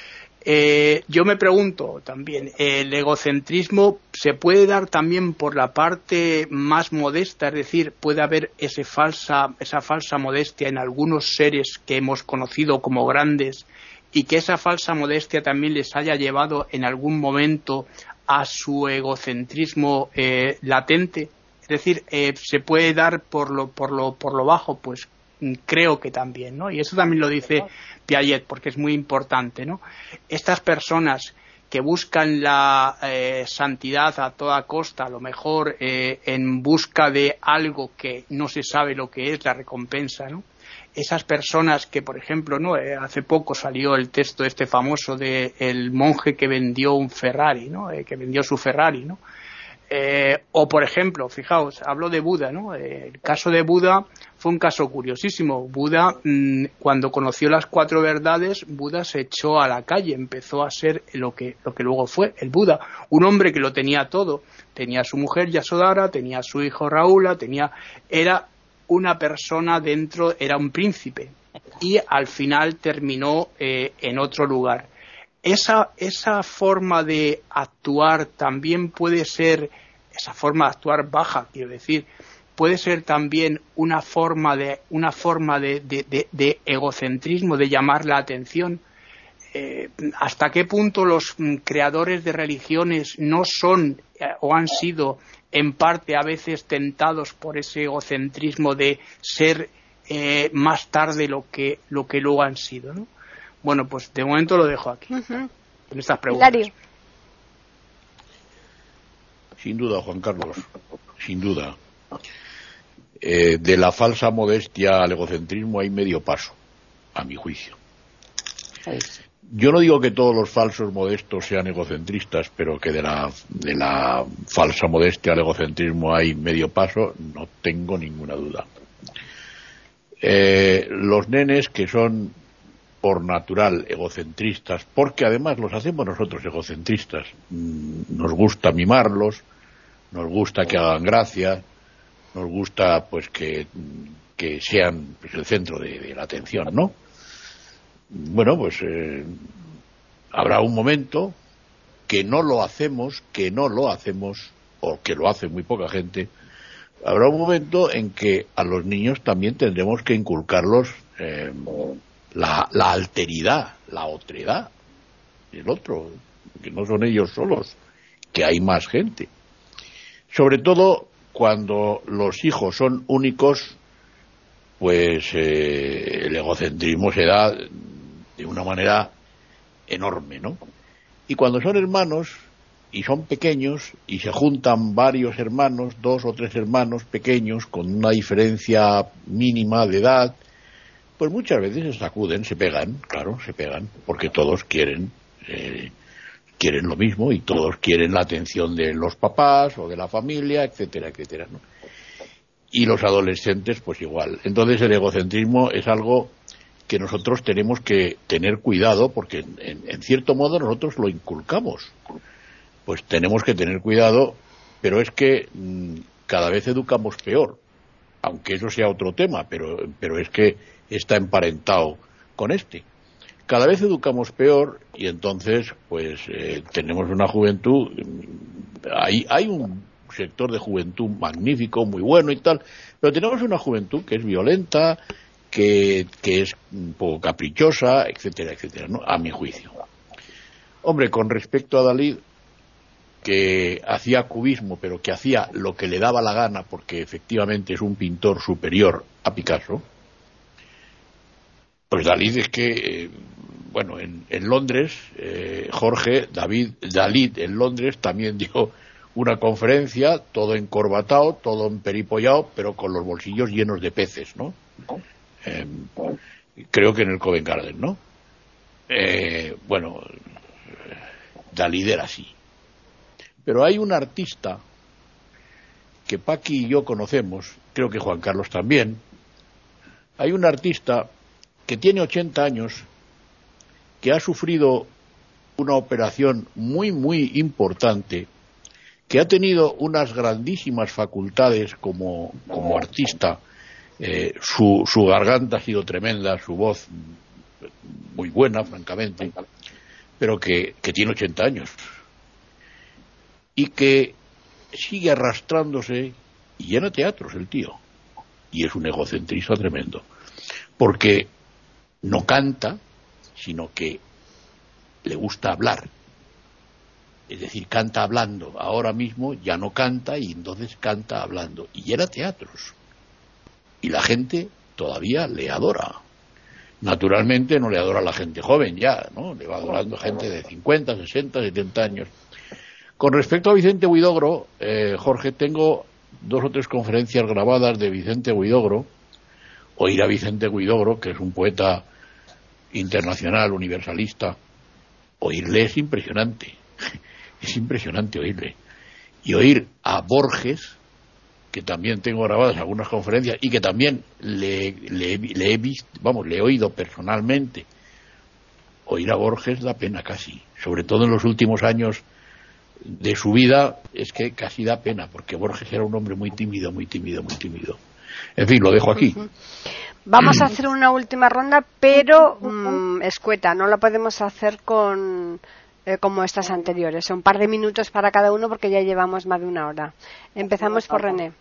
Speaker 6: Eh, yo me pregunto también, ¿el egocentrismo se puede dar también por la parte más modesta? Es decir, ¿puede haber ese falsa, esa falsa modestia en algunos seres que hemos conocido como grandes y que esa falsa modestia también les haya llevado en algún momento a su egocentrismo eh, latente? Es decir, eh, ¿se puede dar por lo, por lo, por lo bajo? Pues creo que también, ¿no? Y eso también lo dice Piaget, porque es muy importante, ¿no? Estas personas que buscan la eh, santidad a toda costa, a lo mejor eh, en busca de algo que no se sabe lo que es, la recompensa, ¿no? Esas personas que, por ejemplo, no eh, hace poco salió el texto este famoso de el monje que vendió un Ferrari, ¿no? Eh, que vendió su Ferrari, ¿no? Eh, o, por ejemplo, fijaos, hablo de Buda, ¿no? Eh, el caso de Buda fue un caso curiosísimo. Buda, mmm, cuando conoció las cuatro verdades, Buda se echó a la calle, empezó a ser lo que, lo que luego fue el Buda. Un hombre que lo tenía todo. Tenía a su mujer Yasodhara, tenía a su hijo Raula, tenía, era una persona dentro, era un príncipe. Y al final terminó eh, en otro lugar. Esa, esa forma de actuar también puede ser, esa forma de actuar baja, quiero decir, puede ser también una forma de, una forma de, de, de, de egocentrismo, de llamar la atención. Eh, ¿Hasta qué punto los mm, creadores de religiones no son eh, o han sido en parte a veces tentados por ese egocentrismo de ser eh, más tarde lo que, lo que luego han sido, ¿no? Bueno, pues de momento lo dejo aquí, uh-huh. en estas preguntas.
Speaker 1: Hilario.
Speaker 7: Sin duda, Juan Carlos, sin duda. Eh, de la falsa modestia al egocentrismo hay medio paso, a mi juicio. Yo no digo que todos los falsos modestos sean egocentristas, pero que de la, de la falsa modestia al egocentrismo hay medio paso, no tengo ninguna duda. Eh, los nenes que son por natural egocentristas, porque además los hacemos nosotros egocentristas, nos gusta mimarlos, nos gusta que hagan gracia, nos gusta pues que, que sean pues, el centro de, de la atención, ¿no? Bueno, pues eh, habrá un momento que no lo hacemos, que no lo hacemos, o que lo hace muy poca gente, habrá un momento en que a los niños también tendremos que inculcarlos eh, la, la alteridad, la otredad, el otro, que no son ellos solos, que hay más gente. Sobre todo cuando los hijos son únicos, pues eh, el egocentrismo se da de una manera enorme, ¿no? Y cuando son hermanos y son pequeños y se juntan varios hermanos, dos o tres hermanos pequeños con una diferencia mínima de edad, pues muchas veces se sacuden, se pegan, claro, se pegan, porque todos quieren eh, quieren lo mismo y todos quieren la atención de los papás o de la familia, etcétera, etcétera, ¿no? Y los adolescentes, pues igual. Entonces el egocentrismo es algo que nosotros tenemos que tener cuidado, porque en, en cierto modo nosotros lo inculcamos. Pues tenemos que tener cuidado, pero es que mmm, cada vez educamos peor, aunque eso sea otro tema, pero, pero es que está emparentado con este. Cada vez educamos peor y entonces pues eh, tenemos una juventud, hay, hay un sector de juventud magnífico, muy bueno y tal, pero tenemos una juventud que es violenta, que, que es un poco caprichosa, etcétera, etcétera, ¿no? A mi juicio. Hombre, con respecto a Dalí, que hacía cubismo, pero que hacía lo que le daba la gana, porque efectivamente es un pintor superior a Picasso, pues Dalí es que, eh, bueno, en, en Londres, eh, Jorge, David, Dalí en Londres también dio una conferencia, todo encorbatado, todo emperipollado, pero con los bolsillos llenos de peces, ¿no? Eh, creo que en el Covent Garden, ¿no? Eh, bueno, Dalí era así. Pero hay un artista que Paqui y yo conocemos, creo que Juan Carlos también. Hay un artista que tiene ochenta años, que ha sufrido una operación muy, muy importante, que ha tenido unas grandísimas facultades como, como artista. Eh, su, su garganta ha sido tremenda, su voz muy buena, francamente, pero que, que tiene ochenta años. Y que sigue arrastrándose y llena teatros el tío. Y es un egocentrista tremendo. Porque no canta, sino que le gusta hablar. Es decir, canta hablando. Ahora mismo ya no canta y entonces canta hablando. Y llena teatros. Y la gente todavía le adora. Naturalmente no le adora a la gente joven ya, ¿no? Le va adorando gente de cincuenta, sesenta, setenta años. Con respecto a Vicente Huidobro, eh, Jorge, tengo dos o tres conferencias grabadas de Vicente Huidobro. Oír a Vicente Huidobro, que es un poeta internacional, universalista, oírle es impresionante. Es impresionante oírle. Y oír a Borges, que también tengo grabadas algunas conferencias y que también le, le, le he visto, vamos, le he oído personalmente. Oír a Borges da pena casi, sobre todo en los últimos años de su vida, es que casi da pena, porque Borges era un hombre muy tímido, muy tímido, muy tímido. En fin, lo dejo aquí.
Speaker 1: Vamos a hacer una última ronda, pero mmm, escueta, no la podemos hacer con eh, como estas anteriores. Son un par de minutos para cada uno porque ya llevamos más de una hora. Empezamos por René.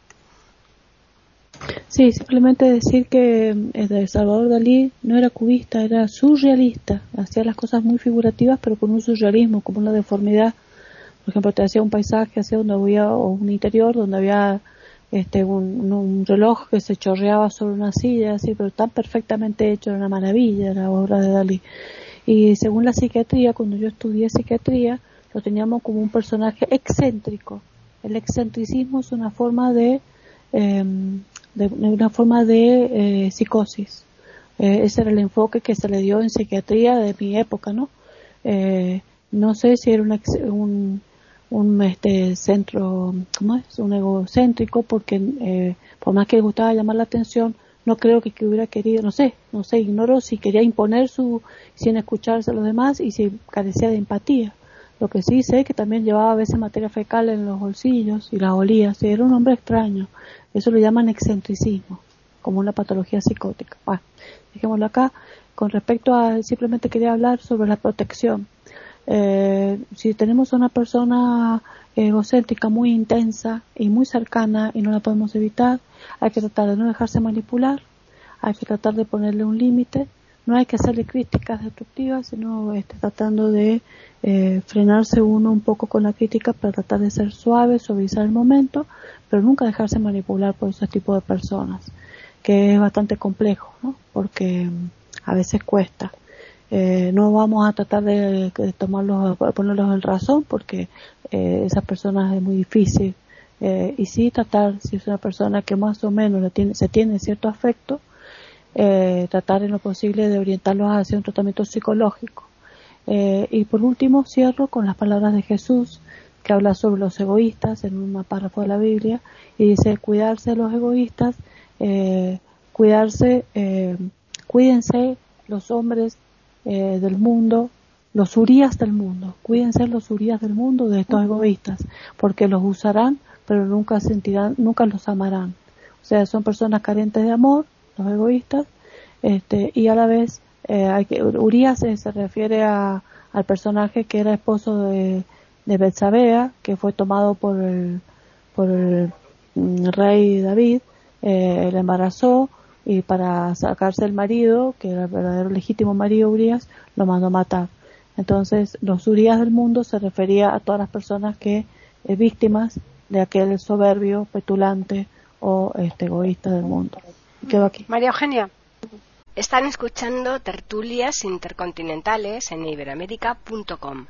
Speaker 3: Sí, simplemente decir que eh, Salvador Dalí no era cubista, era surrealista. Hacía las cosas muy figurativas, pero con un surrealismo, como una deformidad. Por ejemplo, te hacía un paisaje, hacía donde había o un interior donde había este un, un reloj que se chorreaba sobre una silla, así, pero tan perfectamente hecho, era una maravilla la obra de Dalí. Y según la psiquiatría, cuando yo estudié psiquiatría, lo teníamos como un personaje excéntrico. El excentricismo es una forma de eh, de, de una forma de eh, psicosis. Eh, ese era el enfoque que se le dio en psiquiatría de mi época, ¿no? Eh, no sé si era una, un, un este centro, ¿cómo es? Un egocéntrico, porque eh, por más que le gustaba llamar la atención, no creo que, que hubiera querido, no sé, no sé, ignoro si quería imponer su, sin escucharse a los demás y si carecía de empatía. Lo que sí sé es que también llevaba a veces materia fecal en los bolsillos y las olía, sí, era un hombre extraño. Eso lo llaman excentricismo, como una patología psicótica. Bueno, dejémoslo acá. Con respecto a, simplemente quería hablar sobre la protección. Eh, si tenemos a una persona egocéntrica muy intensa y muy cercana y no la podemos evitar, hay que tratar de no dejarse manipular, hay que tratar de ponerle un límite, no hay que hacerle críticas destructivas, sino este, tratando de eh, frenarse uno un poco con la crítica para tratar de ser suave, suavizar el momento, pero nunca dejarse manipular por ese tipo de personas, que es bastante complejo, ¿no? Porque a veces cuesta. Eh, no vamos a tratar de, de tomarlos, ponerlos en razón, porque eh, esas personas es muy difícil. Eh, y sí tratar, si es una persona que más o menos le tiene, se tiene cierto afecto, eh, tratar en lo posible de orientarlos hacia un tratamiento psicológico. Eh, y por último cierro con las palabras de Jesús, que habla sobre los egoístas en un párrafo de la Biblia, y dice: cuidarse de los egoístas, eh, cuidarse, eh, cuídense los hombres eh, del mundo, los urías del mundo, cuídense los urías del mundo de estos egoístas, porque los usarán, pero nunca sentirán, nunca los amarán. O sea, son personas carentes de amor, los egoístas, este, y a la vez, eh, hay que, Urías eh, se refiere a, al personaje que era esposo de, de Betsabea, que fue tomado por el, por el mm, rey David, eh, le embarazó, y para sacarse el marido, que era el verdadero legítimo marido Urías, lo mandó a matar. Entonces, los Urías del mundo se refería a todas las personas que, eh, víctimas de aquel soberbio, petulante o este, egoísta del mundo. Quedo aquí.
Speaker 1: María Eugenia. Están escuchando Tertulias Intercontinentales en iberoamérica punto com.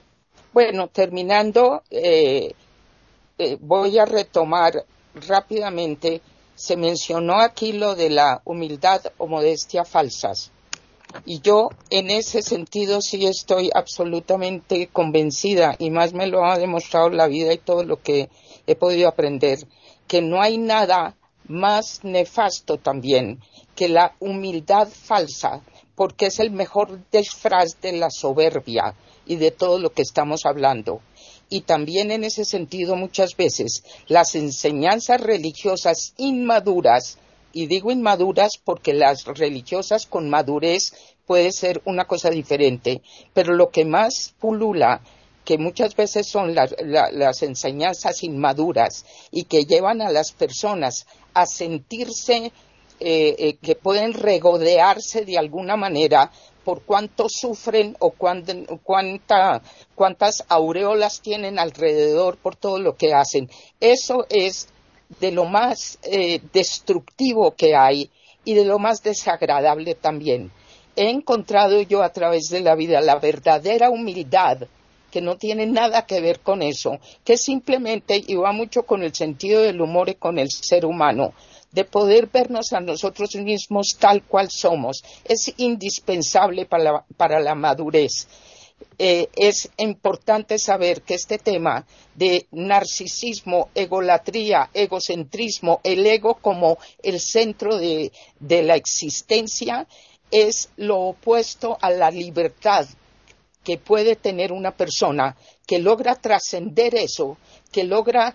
Speaker 4: Bueno, terminando, eh, eh, voy a retomar rápidamente. Se mencionó aquí lo de la humildad o modestia falsas. Y yo en ese sentido sí estoy absolutamente convencida, y más me lo ha demostrado la vida y todo lo que he podido aprender, que no hay nada más nefasto también que la humildad falsa, porque es el mejor disfraz de la soberbia y de todo lo que estamos hablando. Y también en ese sentido muchas veces las enseñanzas religiosas inmaduras, y digo inmaduras porque las religiosas con madurez puede ser una cosa diferente, pero lo que más pulula, que muchas veces son la, la, las enseñanzas inmaduras y que llevan a las personas a sentirse eh, eh, que pueden regodearse de alguna manera por cuánto sufren o cuánta, cuánta, cuántas aureolas tienen alrededor por todo lo que hacen. Eso es de lo más eh, destructivo que hay y de lo más desagradable también. He encontrado yo a través de la vida la verdadera humildad, que no tiene nada que ver con eso, que simplemente, y va mucho con el sentido del humor y con el ser humano, de poder vernos a nosotros mismos tal cual somos. Es indispensable para la, para la madurez. Eh, es importante saber que este tema de narcisismo, egolatría, egocentrismo, el ego como el centro de, de la existencia, es lo opuesto a la libertad que puede tener una persona que logra trascender eso, que logra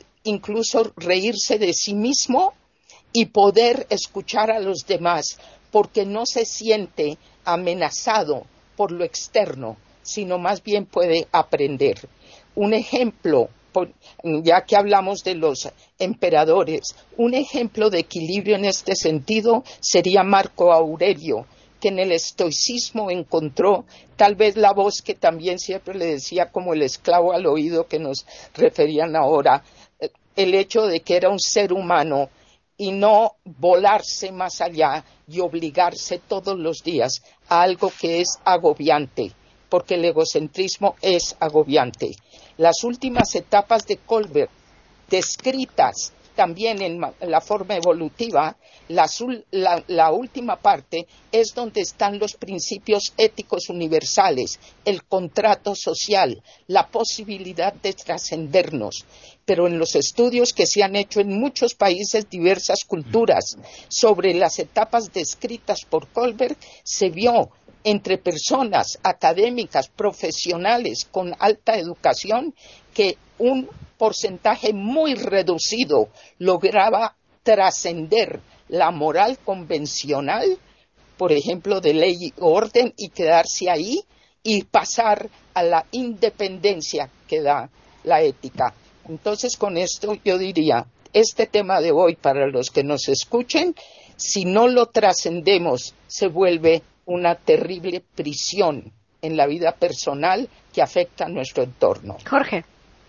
Speaker 4: incluso reírse de sí mismo y poder escuchar a los demás, porque no se siente amenazado por lo externo, sino más bien puede aprender. Un ejemplo, por, ya que hablamos de los emperadores, un ejemplo de equilibrio en este sentido sería Marco Aurelio, que en el estoicismo encontró tal vez la voz que también siempre le decía como el esclavo al oído que nos referían ahora, el hecho de que era un ser humano y no volarse más allá y obligarse todos los días a algo que es agobiante, porque el egocentrismo es agobiante. Las últimas etapas de Colbert, descritas también en la forma evolutiva, la, la, la última parte es donde están los principios éticos universales, el contrato social, la posibilidad de trascendernos. Pero en los estudios que se han hecho en muchos países, diversas culturas, sobre las etapas descritas por Kohlberg, se vio entre personas académicas, profesionales, con alta educación, que un porcentaje muy reducido lograba trascender la moral convencional, por ejemplo, de ley y orden, y quedarse ahí y pasar a la independencia que da la ética. Entonces, con esto yo diría, este tema de hoy, para los que nos escuchen, si no lo trascendemos, se vuelve una terrible prisión en la vida personal que afecta a nuestro entorno.
Speaker 1: Jorge.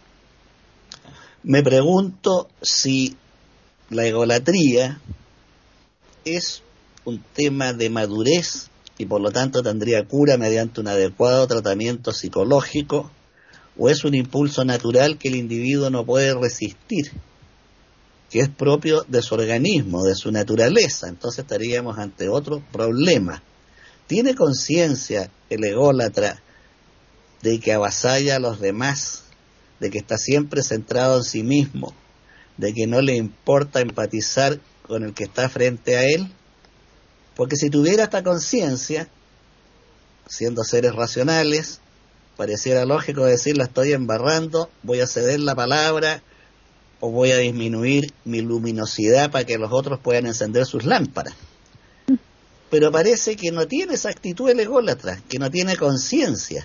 Speaker 5: Me pregunto si la egolatría es un tema de madurez y por lo tanto tendría cura mediante un adecuado tratamiento psicológico, o es un impulso natural que el individuo no puede resistir, que es propio de su organismo, de su naturaleza. Entonces estaríamos ante otro problema. ¿Tiene conciencia el ególatra de que avasalla a los demás, de que está siempre centrado en sí mismo, de que no le importa empatizar con el que está frente a él? Porque si tuviera esta conciencia, siendo seres racionales, pareciera lógico decir, la estoy embarrando, voy a ceder la palabra o voy a disminuir mi luminosidad para que los otros puedan encender sus lámparas. Pero parece que no tiene esa actitud el ególatra, que no tiene conciencia.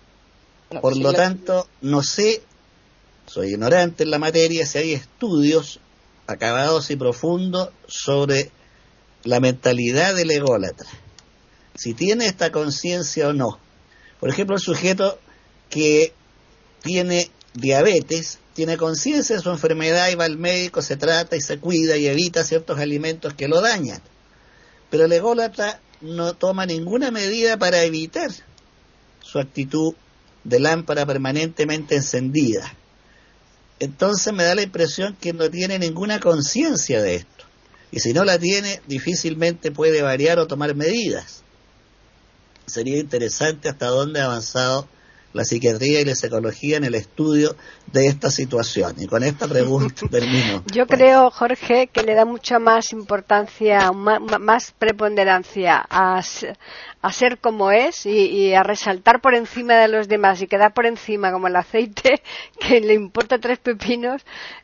Speaker 5: Por lo tanto, no sé, soy ignorante en la materia, si hay estudios acabados y profundos sobre la mentalidad del ególatra, si tiene esta conciencia o no. Por ejemplo, el sujeto que tiene diabetes tiene conciencia de su enfermedad y va al médico, se trata y se cuida y evita ciertos alimentos que lo dañan. Pero el ególatra no toma ninguna medida para evitar su actitud de lámpara permanentemente encendida. Entonces me da la impresión que no tiene ninguna conciencia de esto. Y si no la tiene, difícilmente puede variar o tomar medidas. Sería interesante hasta dónde ha avanzado la psiquiatría y la psicología en el estudio de esta situación. Y con esta pregunta termino.
Speaker 1: Yo creo, Jorge, que le da mucha más importancia, más preponderancia a, a ser como es y, y a resaltar por encima de los demás y quedar por encima como el aceite, que le importa tres pepinos,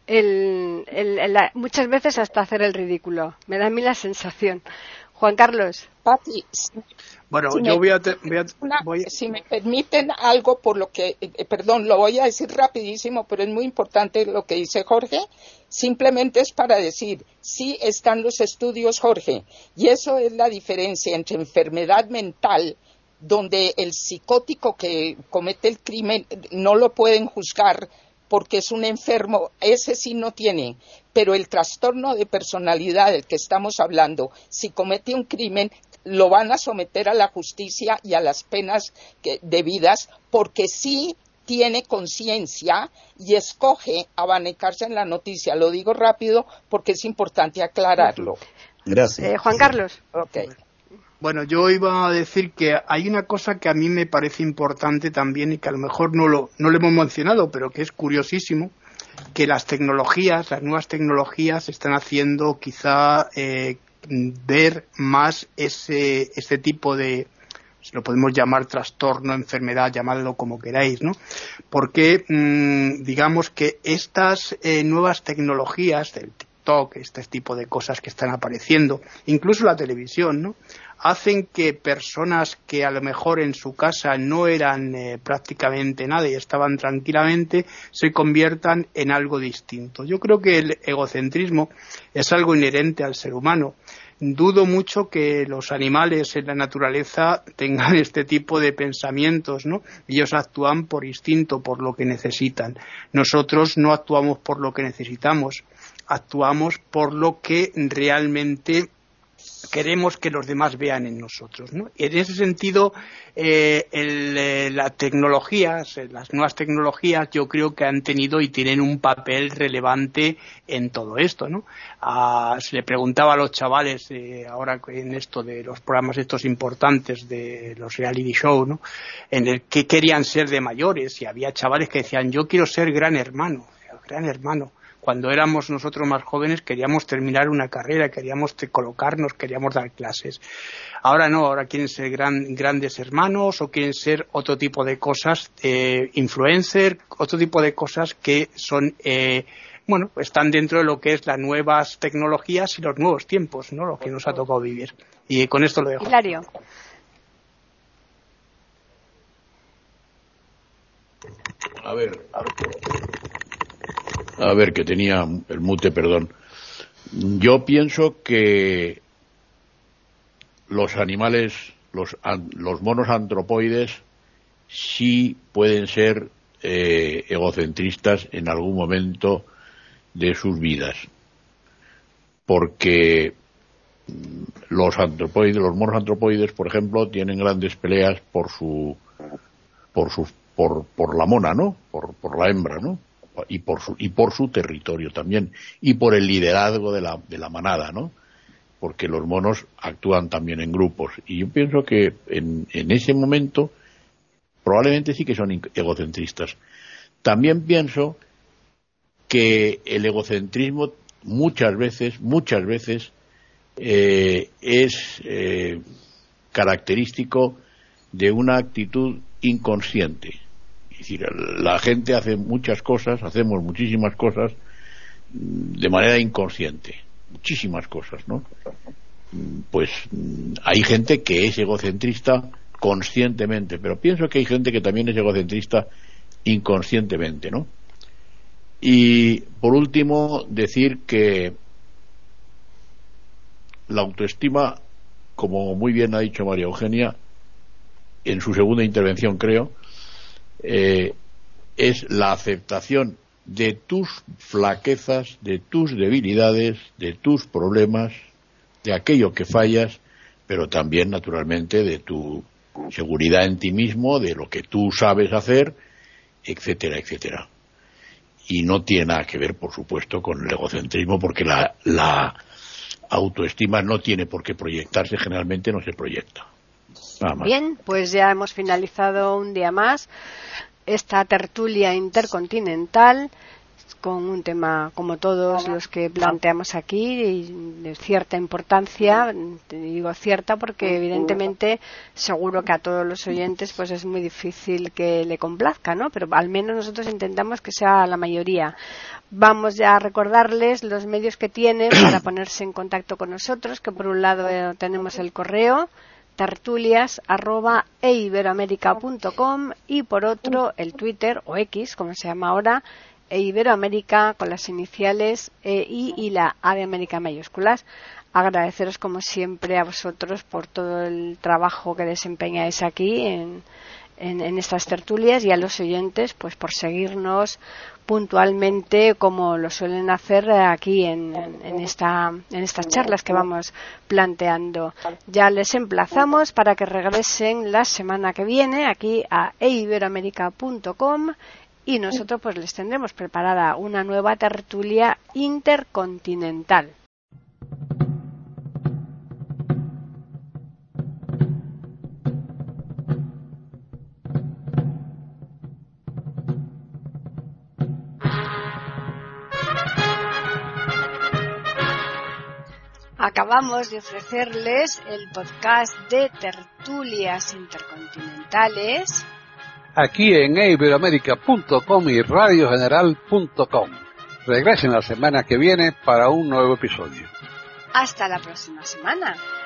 Speaker 1: el, el, el, muchas veces hasta hacer el ridículo. Me da a mí la sensación. Juan Carlos.
Speaker 4: Pati,
Speaker 6: bueno,
Speaker 4: si
Speaker 6: yo
Speaker 4: me,
Speaker 6: voy a, te, voy a,
Speaker 4: una,
Speaker 6: voy a...
Speaker 4: si me permiten algo por lo que, eh, perdón, lo voy a decir rapidísimo, pero es muy importante lo que dice Jorge. Simplemente es para decir, sí están los estudios, Jorge, y eso es la diferencia entre enfermedad mental, donde el psicótico que comete el crimen no lo pueden juzgar porque es un enfermo, ese sí no tiene, pero el trastorno de personalidad del que estamos hablando, si comete un crimen, lo van a someter a la justicia y a las penas que, debidas, porque sí tiene conciencia y escoge abanicarse en la noticia. Lo digo rápido porque es importante aclararlo.
Speaker 5: Gracias.
Speaker 1: Eh, Juan Carlos.
Speaker 4: Okay.
Speaker 6: Bueno, yo iba a decir que hay una cosa que a mí me parece importante también y que a lo mejor no lo, no lo hemos mencionado, pero que es curiosísimo, que las tecnologías, las nuevas tecnologías están haciendo quizá eh, ver más ese, ese tipo de, si lo podemos llamar trastorno, enfermedad, llamadlo como queráis, ¿no? Porque mmm, digamos que estas eh, nuevas tecnologías del TikTok, este tipo de cosas que están apareciendo, incluso la televisión, ¿no?, hacen que personas que a lo mejor en su casa no eran eh, prácticamente nada y estaban tranquilamente, se conviertan en algo distinto. Yo creo que el egocentrismo es algo inherente al ser humano. Dudo mucho que los animales en la naturaleza tengan este tipo de pensamientos, ¿no? Ellos actúan por instinto, por lo que necesitan. Nosotros no actuamos por lo que necesitamos, actuamos por lo que realmente queremos que los demás vean en nosotros, ¿no? Y en ese sentido, eh, el, eh, las tecnologías, las nuevas tecnologías, yo creo que han tenido y tienen un papel relevante en todo esto, ¿no? Ah, se le preguntaba a los chavales, eh, ahora en esto de los programas estos importantes de los reality show, ¿no? En el que querían ser de mayores, y había chavales que decían, yo quiero ser gran hermano, gran hermano. Cuando éramos nosotros más jóvenes queríamos terminar una carrera, queríamos colocarnos, queríamos dar clases. Ahora no, ahora quieren ser gran, grandes hermanos o quieren ser otro tipo de cosas, eh, influencer, otro tipo de cosas que son, eh, bueno, están dentro de lo que es las nuevas tecnologías y los nuevos tiempos, ¿no? Lo que nos ha tocado vivir. Y con esto lo dejo.
Speaker 1: Hilario.
Speaker 7: A ver, a ver, que tenía el mute, perdón. Yo pienso que los animales, los, los monos antropoides, sí pueden ser eh, egocentristas en algún momento de sus vidas, porque los antropoides, los monos antropoides, por ejemplo, tienen grandes peleas por su, por sus, por, por la mona, ¿no? Por, por la hembra, ¿no? Y por su, y por su territorio también, y por el liderazgo de la, de la manada, ¿no? Porque los monos actúan también en grupos, y yo pienso que en, en ese momento probablemente sí que son egocentristas. También pienso que el egocentrismo muchas veces, muchas veces eh, es eh, característico de una actitud inconsciente. Es decir, la gente hace muchas cosas, hacemos muchísimas cosas de manera inconsciente, muchísimas cosas, ¿no? Pues hay gente que es egocentrista conscientemente, pero pienso que hay gente que también es egocentrista inconscientemente, ¿no? Y por último, decir que la autoestima, como muy bien ha dicho María Eugenia en su segunda intervención, creo, Eh, es la aceptación de tus flaquezas, de tus debilidades, de tus problemas, de aquello que fallas, pero también, naturalmente, de tu seguridad en ti mismo, de lo que tú sabes hacer, etcétera, etcétera. Y no tiene nada que ver, por supuesto, con el egocentrismo, porque la, la autoestima no tiene por qué proyectarse, generalmente no se proyecta.
Speaker 1: Bien, pues ya hemos finalizado un día más esta tertulia intercontinental con un tema, como todos los que planteamos aquí, de cierta importancia. Te digo cierta porque evidentemente seguro que a todos los oyentes pues es muy difícil que le complazca, ¿no? Pero al menos nosotros intentamos que sea la mayoría. Vamos ya a recordarles los medios que tienen para ponerse en contacto con nosotros, que por un lado eh, tenemos el correo tertulias arroba e iberoamerica punto com y por otro el Twitter o X, como se llama ahora, e Iberoamérica, con las iniciales E I y la A de América mayúsculas. Agradeceros como siempre a vosotros por todo el trabajo que desempeñáis aquí en, en, en estas tertulias, y a los oyentes pues por seguirnos puntualmente como lo suelen hacer aquí en, en, esta, en estas charlas que vamos planteando. Ya les emplazamos para que regresen la semana que viene aquí a e iberoamerica punto com y nosotros pues les tendremos preparada una nueva tertulia intercontinental. Acabamos de ofrecerles el podcast de tertulias intercontinentales
Speaker 2: aquí en e iberoamerica punto com y radio general punto com. Regresen la semana que viene para un nuevo episodio.
Speaker 1: Hasta la próxima semana.